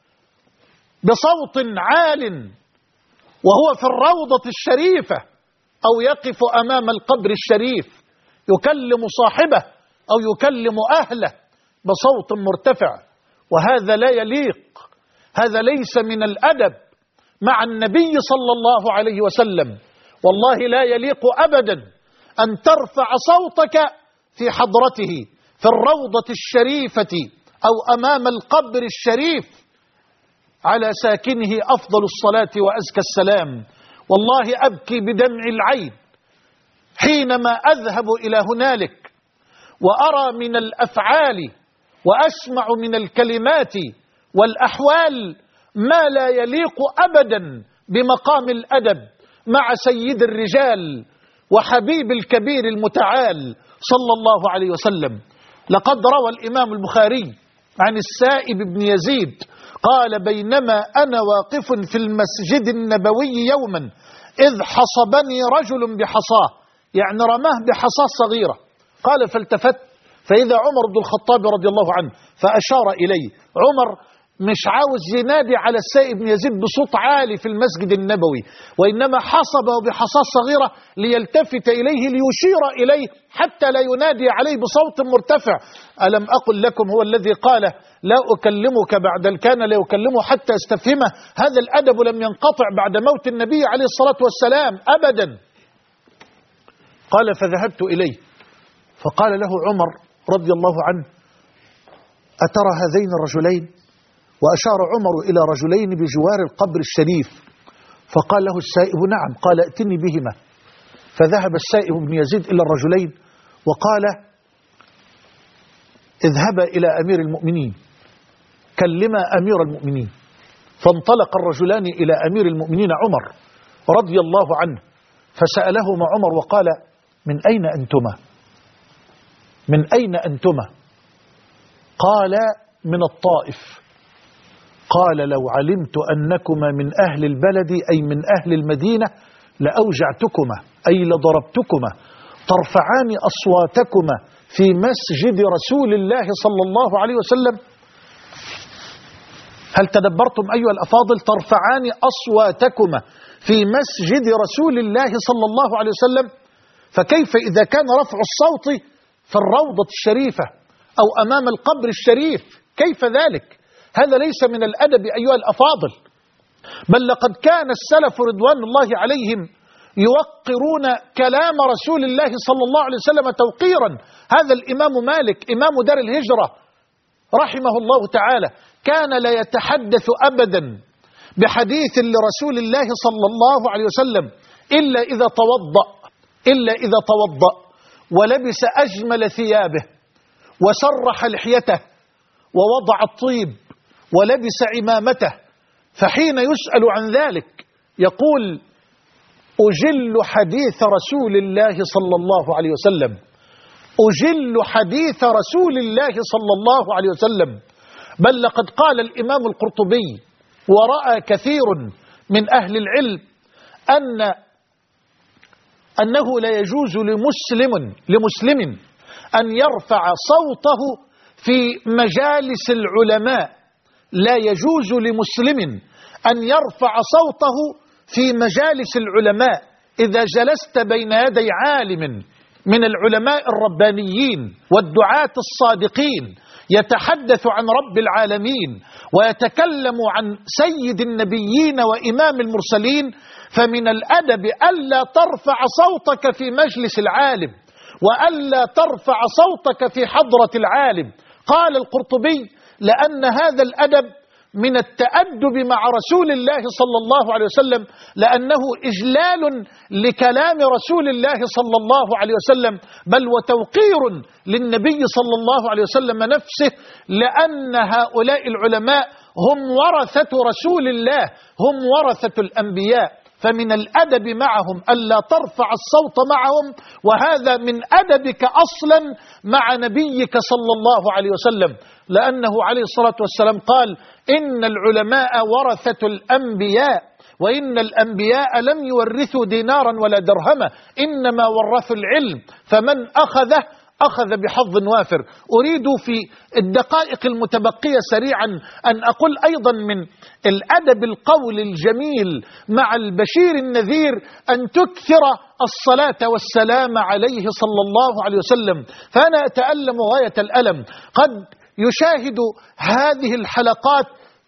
بصوت عال وهو في الروضة الشريفة أو يقف أمام القبر الشريف يكلم صاحبه أو يكلم أهله بصوت مرتفع، وهذا لا يليق، هذا ليس من الأدب مع النبي صلى الله عليه وسلم. والله لا يليق أبدا أن ترفع صوتك في حضرته في الروضة الشريفة أو أمام القبر الشريف على ساكنه أفضل الصلاة وأزكى السلام. والله أبكي بدمع العين حينما أذهب إلى هنالك وأرى من الأفعال وأسمع من الكلمات والأحوال ما لا يليق أبدا بمقام الأدب مع سيد الرجال وحبيب الكبير المتعال صلى الله عليه وسلم. لقد روى الإمام البخاري عن السائب بن يزيد قال: بينما أنا واقف في المسجد النبوي يوما إذ حصبني رجل بحصاه، يعني رماه بحصاه صغيرة. قال: فالتفت فإذا عمر بن الخطاب رضي الله عنه فأشار إليه. عمر مش عاوز ينادي على السائب بن يزيد بصوت عالي في المسجد النبوي، وإنما حصبه بحصاه صغيرة ليلتفت إليه ليشير إليه حتى لا ينادي عليه بصوت مرتفع. ألم أقل لكم هو الذي قال: لا أكلمك بعد الكان لا أكلمه حتى استفهمه. هذا الأدب لم ينقطع بعد موت النبي عليه الصلاة والسلام أبدا. قال: فذهبت إليه فقال له عمر رضي الله عنه: أترى هذين الرجلين؟ وأشار عمر إلى رجلين بجوار القبر الشريف. فقال له السائب: نعم. قال: ائتني بهما. فذهب السائب بن يزيد إلى الرجلين وقال: اذهبا إلى أمير المؤمنين، كلما أمير المؤمنين. فانطلق الرجلان إلى أمير المؤمنين عمر رضي الله عنه، فسألهما عمر وقال: من أين أنتما؟ من أين أنتما؟ قال: من الطائف. قال: لو علمت أنكما من أهل البلد أي من أهل المدينة لأوجعتكما أي لضربتكما ترفعان أصواتكما في مسجد رسول الله صلى الله عليه وسلم. هل تدبرتم أيها الأفاضل؟ ترفعان أصواتكما في مسجد رسول الله صلى الله عليه وسلم. فكيف إذا كان رفع الصوت في الروضة الشريفة أو أمام القبر الشريف؟ كيف ذلك؟ هذا ليس من الأدب أيها الأفاضل. بل لقد كان السلف رضوان الله عليهم يوقرون كلام رسول الله صلى الله عليه وسلم توقيرا. هذا الإمام مالك إمام دار الهجرة رحمه الله تعالى كان لا يتحدث أبدا بحديث لرسول الله صلى الله عليه وسلم إلا إذا توضأ إلا إذا توضأ ولبس أجمل ثيابه وسرح لحيته ووضع الطيب ولبس عمامته. فحين يسأل عن ذلك يقول: أجل حديث رسول الله صلى الله عليه وسلم أجل حديث رسول الله صلى الله عليه وسلم، بل لقد قال الإمام القرطبي ورأى كثير من أهل العلم أن أنه لا يجوز لمسلم لمسلم أن يرفع صوته في مجالس العلماء. لا يجوز لمسلم أن يرفع صوته في مجالس العلماء. إذا جلست بين يدي عالم من العلماء الربانيين والدعاة الصادقين يتحدث عن رب العالمين ويتكلم عن سيد النبيين وإمام المرسلين، فمن الأدب ألا ترفع صوتك في مجلس العالم وألا ترفع صوتك في حضرة العالم. قال القرطبي: لأن هذا الأدب من التأدب مع رسول الله صلى الله عليه وسلم، لأنه إجلال لكلام رسول الله صلى الله عليه وسلم، بل وتوقير للنبي صلى الله عليه وسلم نفسه، لأن هؤلاء العلماء هم ورثة رسول الله، هم ورثة الأنبياء، فمن الأدب معهم ألا ترفع الصوت معهم، وهذا من أدبك أصلا مع نبيك صلى الله عليه وسلم، لأنه عليه الصلاة والسلام قال: إن العلماء ورثة الأنبياء، وإن الأنبياء لم يورثوا دينارا ولا درهما، إنما ورثوا العلم، فمن أخذه أخذ بحظ وافر. أريد في الدقائق المتبقية سريعا أن أقول أيضا من الأدب القول الجميل مع البشير النذير أن تكثر الصلاة والسلام عليه صلى الله عليه وسلم. فأنا أتألم غاية الألم، قد يشاهد هذه الحلقات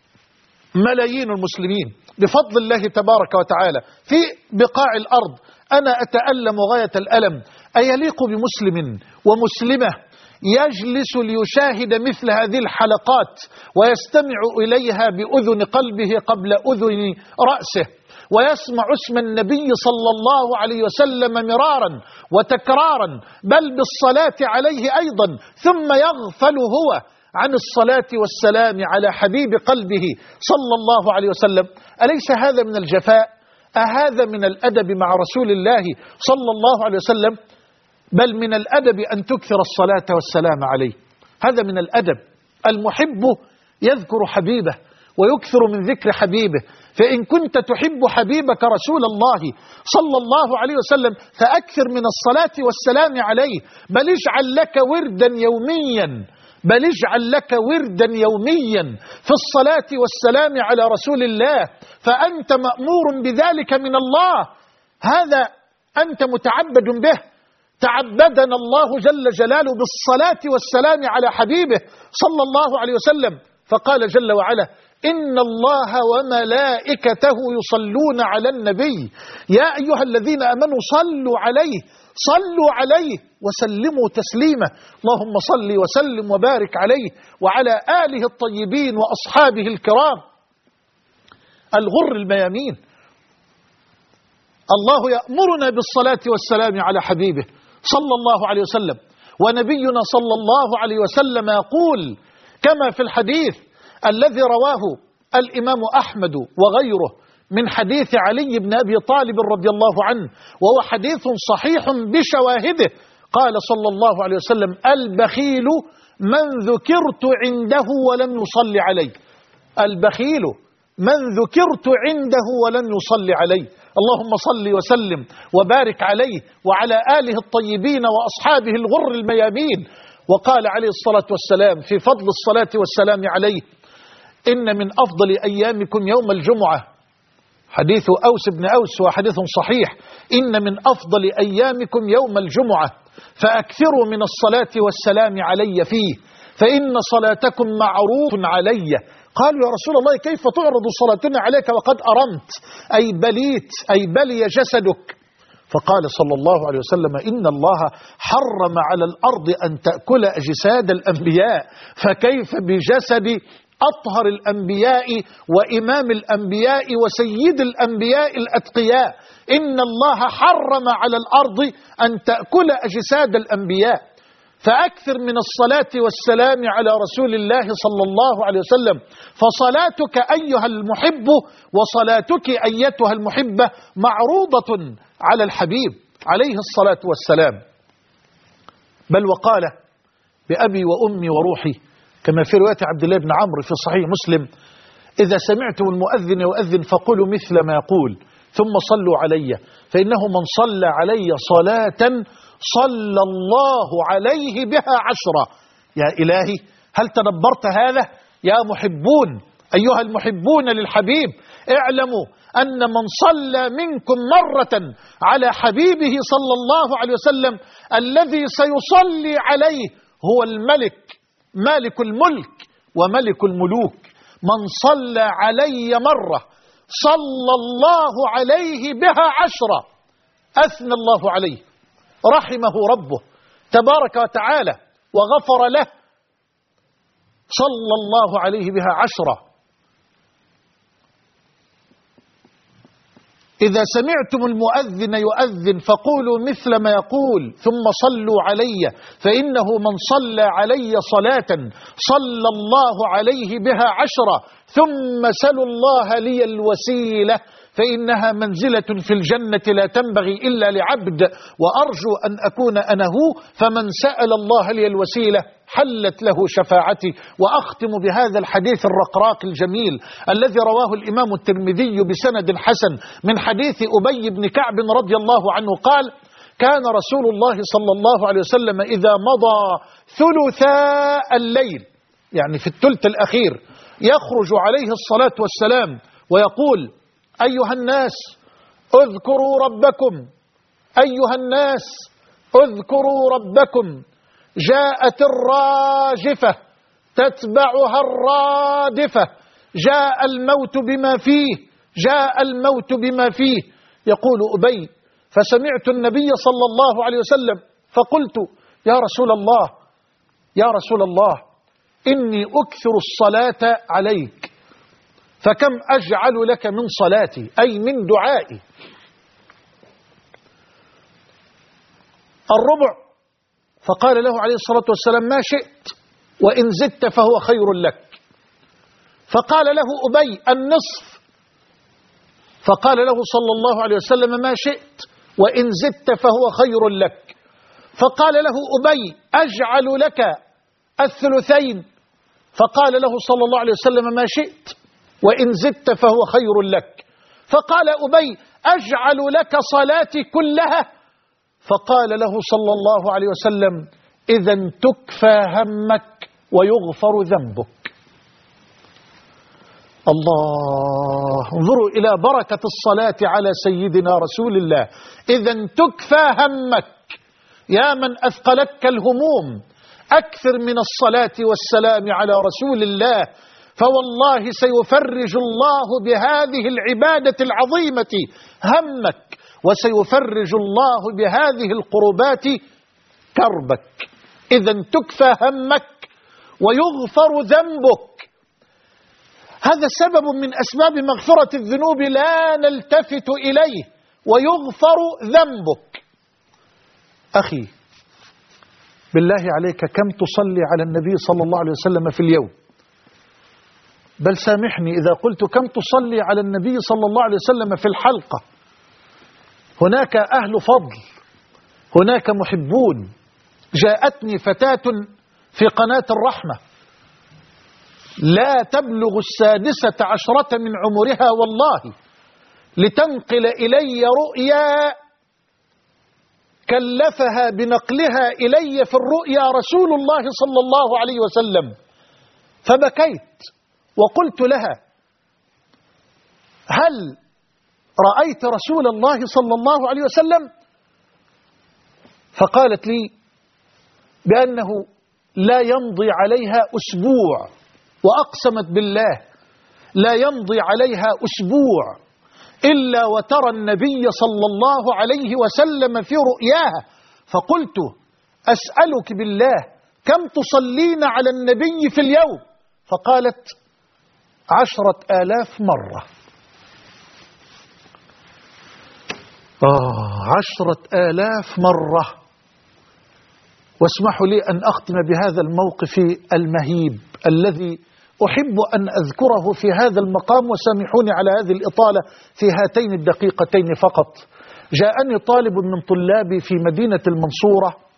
ملايين المسلمين بفضل الله تبارك وتعالى في بقاع الأرض. أنا أتألم غاية الألم. أيليق بمسلم ومسلمة يجلس ليشاهد مثل هذه الحلقات ويستمع إليها بأذن قلبه قبل أذن رأسه، ويسمع اسم النبي صلى الله عليه وسلم مرارا وتكرارا، بل بالصلاة عليه أيضا، ثم يغفل هو عن الصلاة والسلام على حبيب قلبه صلى الله عليه وسلم؟ أليس هذا من الجفاء؟ أهذا من الأدب مع رسول الله صلى الله عليه وسلم؟ بل من الأدب أن تكثر الصلاة والسلام عليه. هذا من الأدب. المحب يذكر حبيبه ويكثر من ذكر حبيبه، فإن كنت تحب حبيبك رسول الله صلى الله عليه وسلم فأكثر من الصلاة والسلام عليه، بل اجعل لك وردا يوميا بل اجعل لك وردا يوميا في الصلاة والسلام على رسول الله، فأنت مأمور بذلك من الله. هذا أنت متعبد به. تعبدنا الله جل جلاله بالصلاة والسلام على حبيبه صلى الله عليه وسلم، فقال جل وعلا: إن الله وملائكته يصلون على النبي يا أيها الذين آمنوا صلوا عليه صلوا عليه وسلموا تسليما. اللهم صل وسلم وبارك عليه وعلى آله الطيبين وأصحابه الكرام الغر الميامين. الله يأمرنا بالصلاة والسلام على حبيبه صلى الله عليه وسلم، ونبينا صلى الله عليه وسلم يقول كما في الحديث الذي رواه الإمام أحمد وغيره من حديث علي بن أبي طالب رضي الله عنه، وهو حديث صحيح بشواهده، قال صلى الله عليه وسلم: البخيل من ذكرت عنده ولم يصلي علي. البخيل من ذكرت عنده ولم يصلي علي. اللهم صل وسلم وبارك عليه وعلى آله الطيبين وأصحابه الغر الميامين. وقال عليه الصلاة والسلام في فضل الصلاة والسلام عليه: إن من أفضل أيامكم يوم الجمعة. حديث أوس بن أوس وحديث صحيح: إن من أفضل أيامكم يوم الجمعة فأكثروا من الصلاة والسلام علي فيه فإن صلاتكم معروف علي. قالوا: يا رسول الله كيف تعرض صلاتنا عليك وقد أرمت، أي بليت، أي بلي جسدك؟ فقال صلى الله عليه وسلم: إن الله حرم على الأرض أن تأكل أجساد الأنبياء، فكيف بجسد أطهر الأنبياء وإمام الأنبياء وسيد الأنبياء الأتقياء؟ إن الله حرم على الأرض أن تأكل أجساد الأنبياء. فأكثر من الصلاة والسلام على رسول الله صلى الله عليه وسلم، فصلاتك أيها المحب وصلاتك أيتها المحبة معروضة على الحبيب عليه الصلاة والسلام. بل وقال بأبي وأمي وروحي كما في رواية عبد الله بن عمرو في صحيح مسلم: إذا سمعتم المؤذن يؤذن فقولوا مثل ما يقول ثم صلوا علي، فإنه من صلى علي صلاة صلى الله عليه بها عشرة. يا إلهي، هل تدبرت هذا؟ يا محبون، أيها المحبون للحبيب، اعلموا أن من صلى منكم مرة على حبيبه صلى الله عليه وسلم الذي سيصلي عليه هو الملك، مالك الملك وملك الملوك. من صلى علي مرة صلى الله عليه بها عشرة. أثنى الله عليه، رحمه ربه تبارك وتعالى وغفر له، صلى الله عليه بها عشرة. إذا سمعتم المؤذن يؤذن فقولوا مثل ما يقول ثم صلوا علي، فإنه من صلى علي صلاة صلى الله عليه بها عشرة. ثم سلوا الله لي الوسيلة، فإنها منزلة في الجنة لا تنبغي إلا لعبد، وأرجو أن أكون أنا هو. فمن سأل الله لي الوسيلة حلت له شفاعتي. وأختم بهذا الحديث الرقراق الجميل الذي رواه الإمام الترمذي بسند حسن من حديث أبي بن كعب رضي الله عنه قال: كان رسول الله صلى الله عليه وسلم إذا مضى ثلثاء الليل، يعني في الثلث الأخير، يخرج عليه الصلاة والسلام ويقول: أيها الناس اذكروا ربكم، أيها الناس اذكروا ربكم، جاءت الراجفة تتبعها الرادفة، جاء الموت بما فيه، جاء الموت بما فيه. يقول أبي: فسمعت النبي صلى الله عليه وسلم فقلت: يا رسول الله، يا رسول الله، إني أكثر الصلاة عليك، فكم أجعل لك من صلاتي، أي من دعائي؟ الربع. فقال له عليه الصلاة والسلام: ما شئت، وإن زدت فهو خير لك. فقال له أبي: النصف. فقال له صلى الله عليه وسلم: ما شئت، وإن زدت فهو خير لك. فقال له أبي: أجعل لك الثلثين. فقال له صلى الله عليه وسلم: ما شئت، وإن زدت فهو خير لك. فقال أبي: أجعل لك صلاتي كلها. فقال له صلى الله عليه وسلم: إذن تكفى همك ويغفر ذنبك. الله، انظروا إلى بركة الصلاة على سيدنا رسول الله. إذن تكفى همك، يا من أثقلك الهموم، أكثر من الصلاة والسلام على رسول الله، فوالله سيفرج الله بهذه العبادة العظيمة همك، وسيفرج الله بهذه القربات كربك. إذن تكفى همك ويغفر ذنبك. هذا سبب من أسباب مغفرة الذنوب لا نلتفت إليه، ويغفر ذنبك. أخي بالله عليك، كم تصلي على النبي صلى الله عليه وسلم في اليوم؟ بل سامحني إذا قلت كم تصلي على النبي صلى الله عليه وسلم في الحلقة. هناك أهل فضل، هناك محبون. جاءتني فتاة في قناة الرحمة لا تبلغ السادسة عشرة من عمرها والله، لتنقل إلي رؤيا كلفها بنقلها إلي في الرؤيا رسول الله صلى الله عليه وسلم. فبكيت وقلت لها: هل رأيت رسول الله صلى الله عليه وسلم؟ فقالت لي بأنه لا يمضي عليها أسبوع، وأقسمت بالله لا يمضي عليها أسبوع إلا وترى النبي صلى الله عليه وسلم في رؤياها. فقلت: أسألك بالله كم تصلين على النبي في اليوم؟ فقالت: عشرة آلاف مرة. آه عشرة آلاف مرة. واسمحوا لي أن أختم بهذا الموقف المهيب الذي أحب أن أذكره في هذا المقام، وسامحوني على هذه الإطالة في هاتين الدقيقتين فقط. جاءني طالب من طلابي في مدينة المنصورة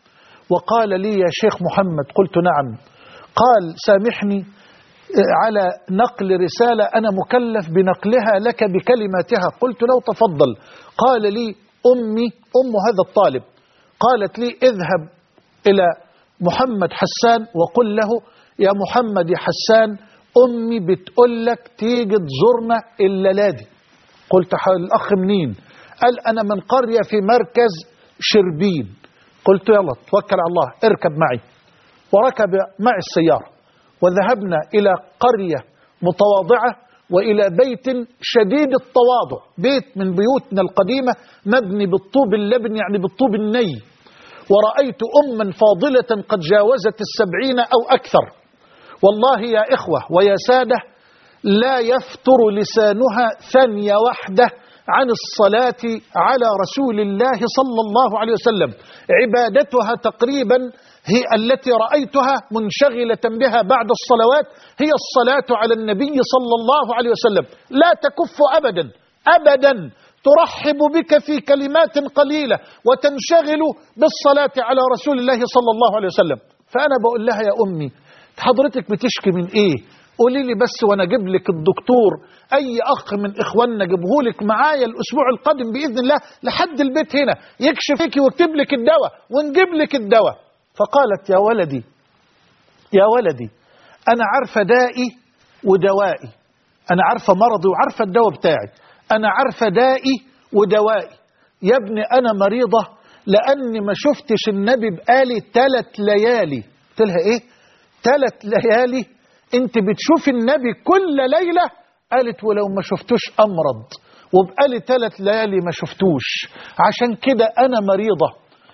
وقال لي يا شيخ محمد. قلت نعم. قال سامحني على نقل رسالة أنا مكلف بنقلها لك بكلماتها. قلت له تفضل. قال لي أمي أم هذا الطالب قالت لي اذهب إلى محمد حسان وقل له يا محمد يا حسان أمي بتقول لك تيجي تزورنا الليلة دي. قلت الأخ منين؟ قال أنا من قرية في مركز شربين. قلت يلا توكل على الله اركب معي. وركب معي السيارة وذهبنا إلى قرية متواضعة وإلى بيت شديد التواضع، بيت من بيوتنا القديمة مبني بالطوب اللبن يعني بالطوب الني. ورأيت أما فاضلة قد جاوزت السبعين أو أكثر، والله يا إخوة ويا سادة لا يفتر لسانها ثانية واحدة عن الصلاة على رسول الله صلى الله عليه وسلم. عبادتها تقريبا هي التي رأيتها منشغلة بها بعد الصلوات هي الصلاة على النبي صلى الله عليه وسلم، لا تكف أبدا أبدا، ترحب بك في كلمات قليلة وتنشغل بالصلاة على رسول الله صلى الله عليه وسلم. فأنا بقول لها يا أمي حضرتك بتشكي من إيه؟ قولي لي بس وانا اجيب لك الدكتور اي اخ من اخواننا اجيبه لك معايا الاسبوع القادم باذن الله لحد البيت هنا يكشف فيكي ويكتب لك الدواء ونجيب لك الدواء. فقالت يا ولدي يا ولدي انا عارفه دائي ودوائي، انا عارفه مرضي وعارفه الدواء بتاعي، انا عارفه دائي ودوائي. يا ابني انا مريضه لاني ما شفتش النبي بقالي ثلاث ليالي. قلت لها ايه؟ ثلاث ليالي؟ انت بتشوف النبي كل ليلة؟ قالت ولو ما شفتوش أمرض، وبقالي ثلاث ليالي ما شفتوش، عشان كده أنا مريضة.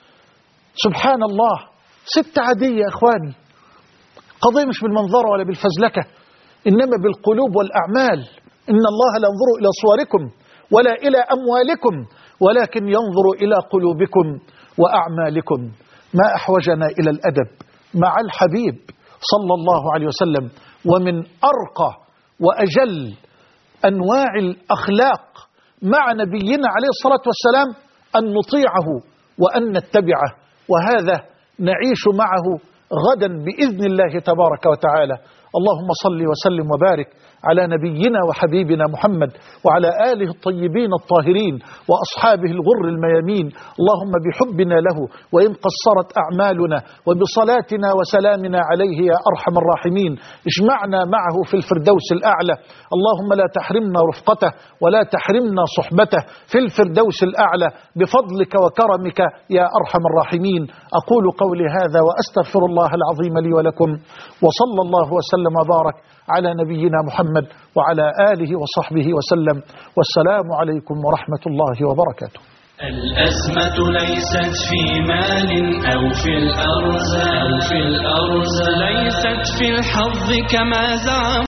سبحان الله، ست عادية يا إخواني، قضية مش بالمنظر ولا بالفزلكة، إنما بالقلوب والأعمال. إن الله لا ينظر إلى صوركم ولا إلى أموالكم ولكن ينظر إلى قلوبكم وأعمالكم. ما أحوجنا إلى الأدب مع الحبيب صلى الله عليه وسلم. ومن أرقى وأجل أنواع الأخلاق مع نبينا عليه الصلاة والسلام أن نطيعه وأن نتبعه، وهذا نعيش معه غدا بإذن الله تبارك وتعالى. اللهم صل وسلم وبارك على نبينا وحبيبنا محمد وعلى آله الطيبين الطاهرين وأصحابه الغر الميامين. اللهم بحبنا له وإن قصرت أعمالنا وبصلاتنا وسلامنا عليه يا أرحم الراحمين اجمعنا معه في الفردوس الأعلى. اللهم لا تحرمنا رفقته ولا تحرمنا صحبته في الفردوس الأعلى بفضلك وكرمك يا أرحم الراحمين. أقول قولي هذا وأستغفر الله العظيم لي ولكم، وصلى الله وسلم وبارك على نبينا محمد وعلى آله وصحبه وسلم. والسلام عليكم ورحمة الله وبركاته. الأزمة ليست في مال أو في الأرز أو في الأرز ليست في الحظ كما زعم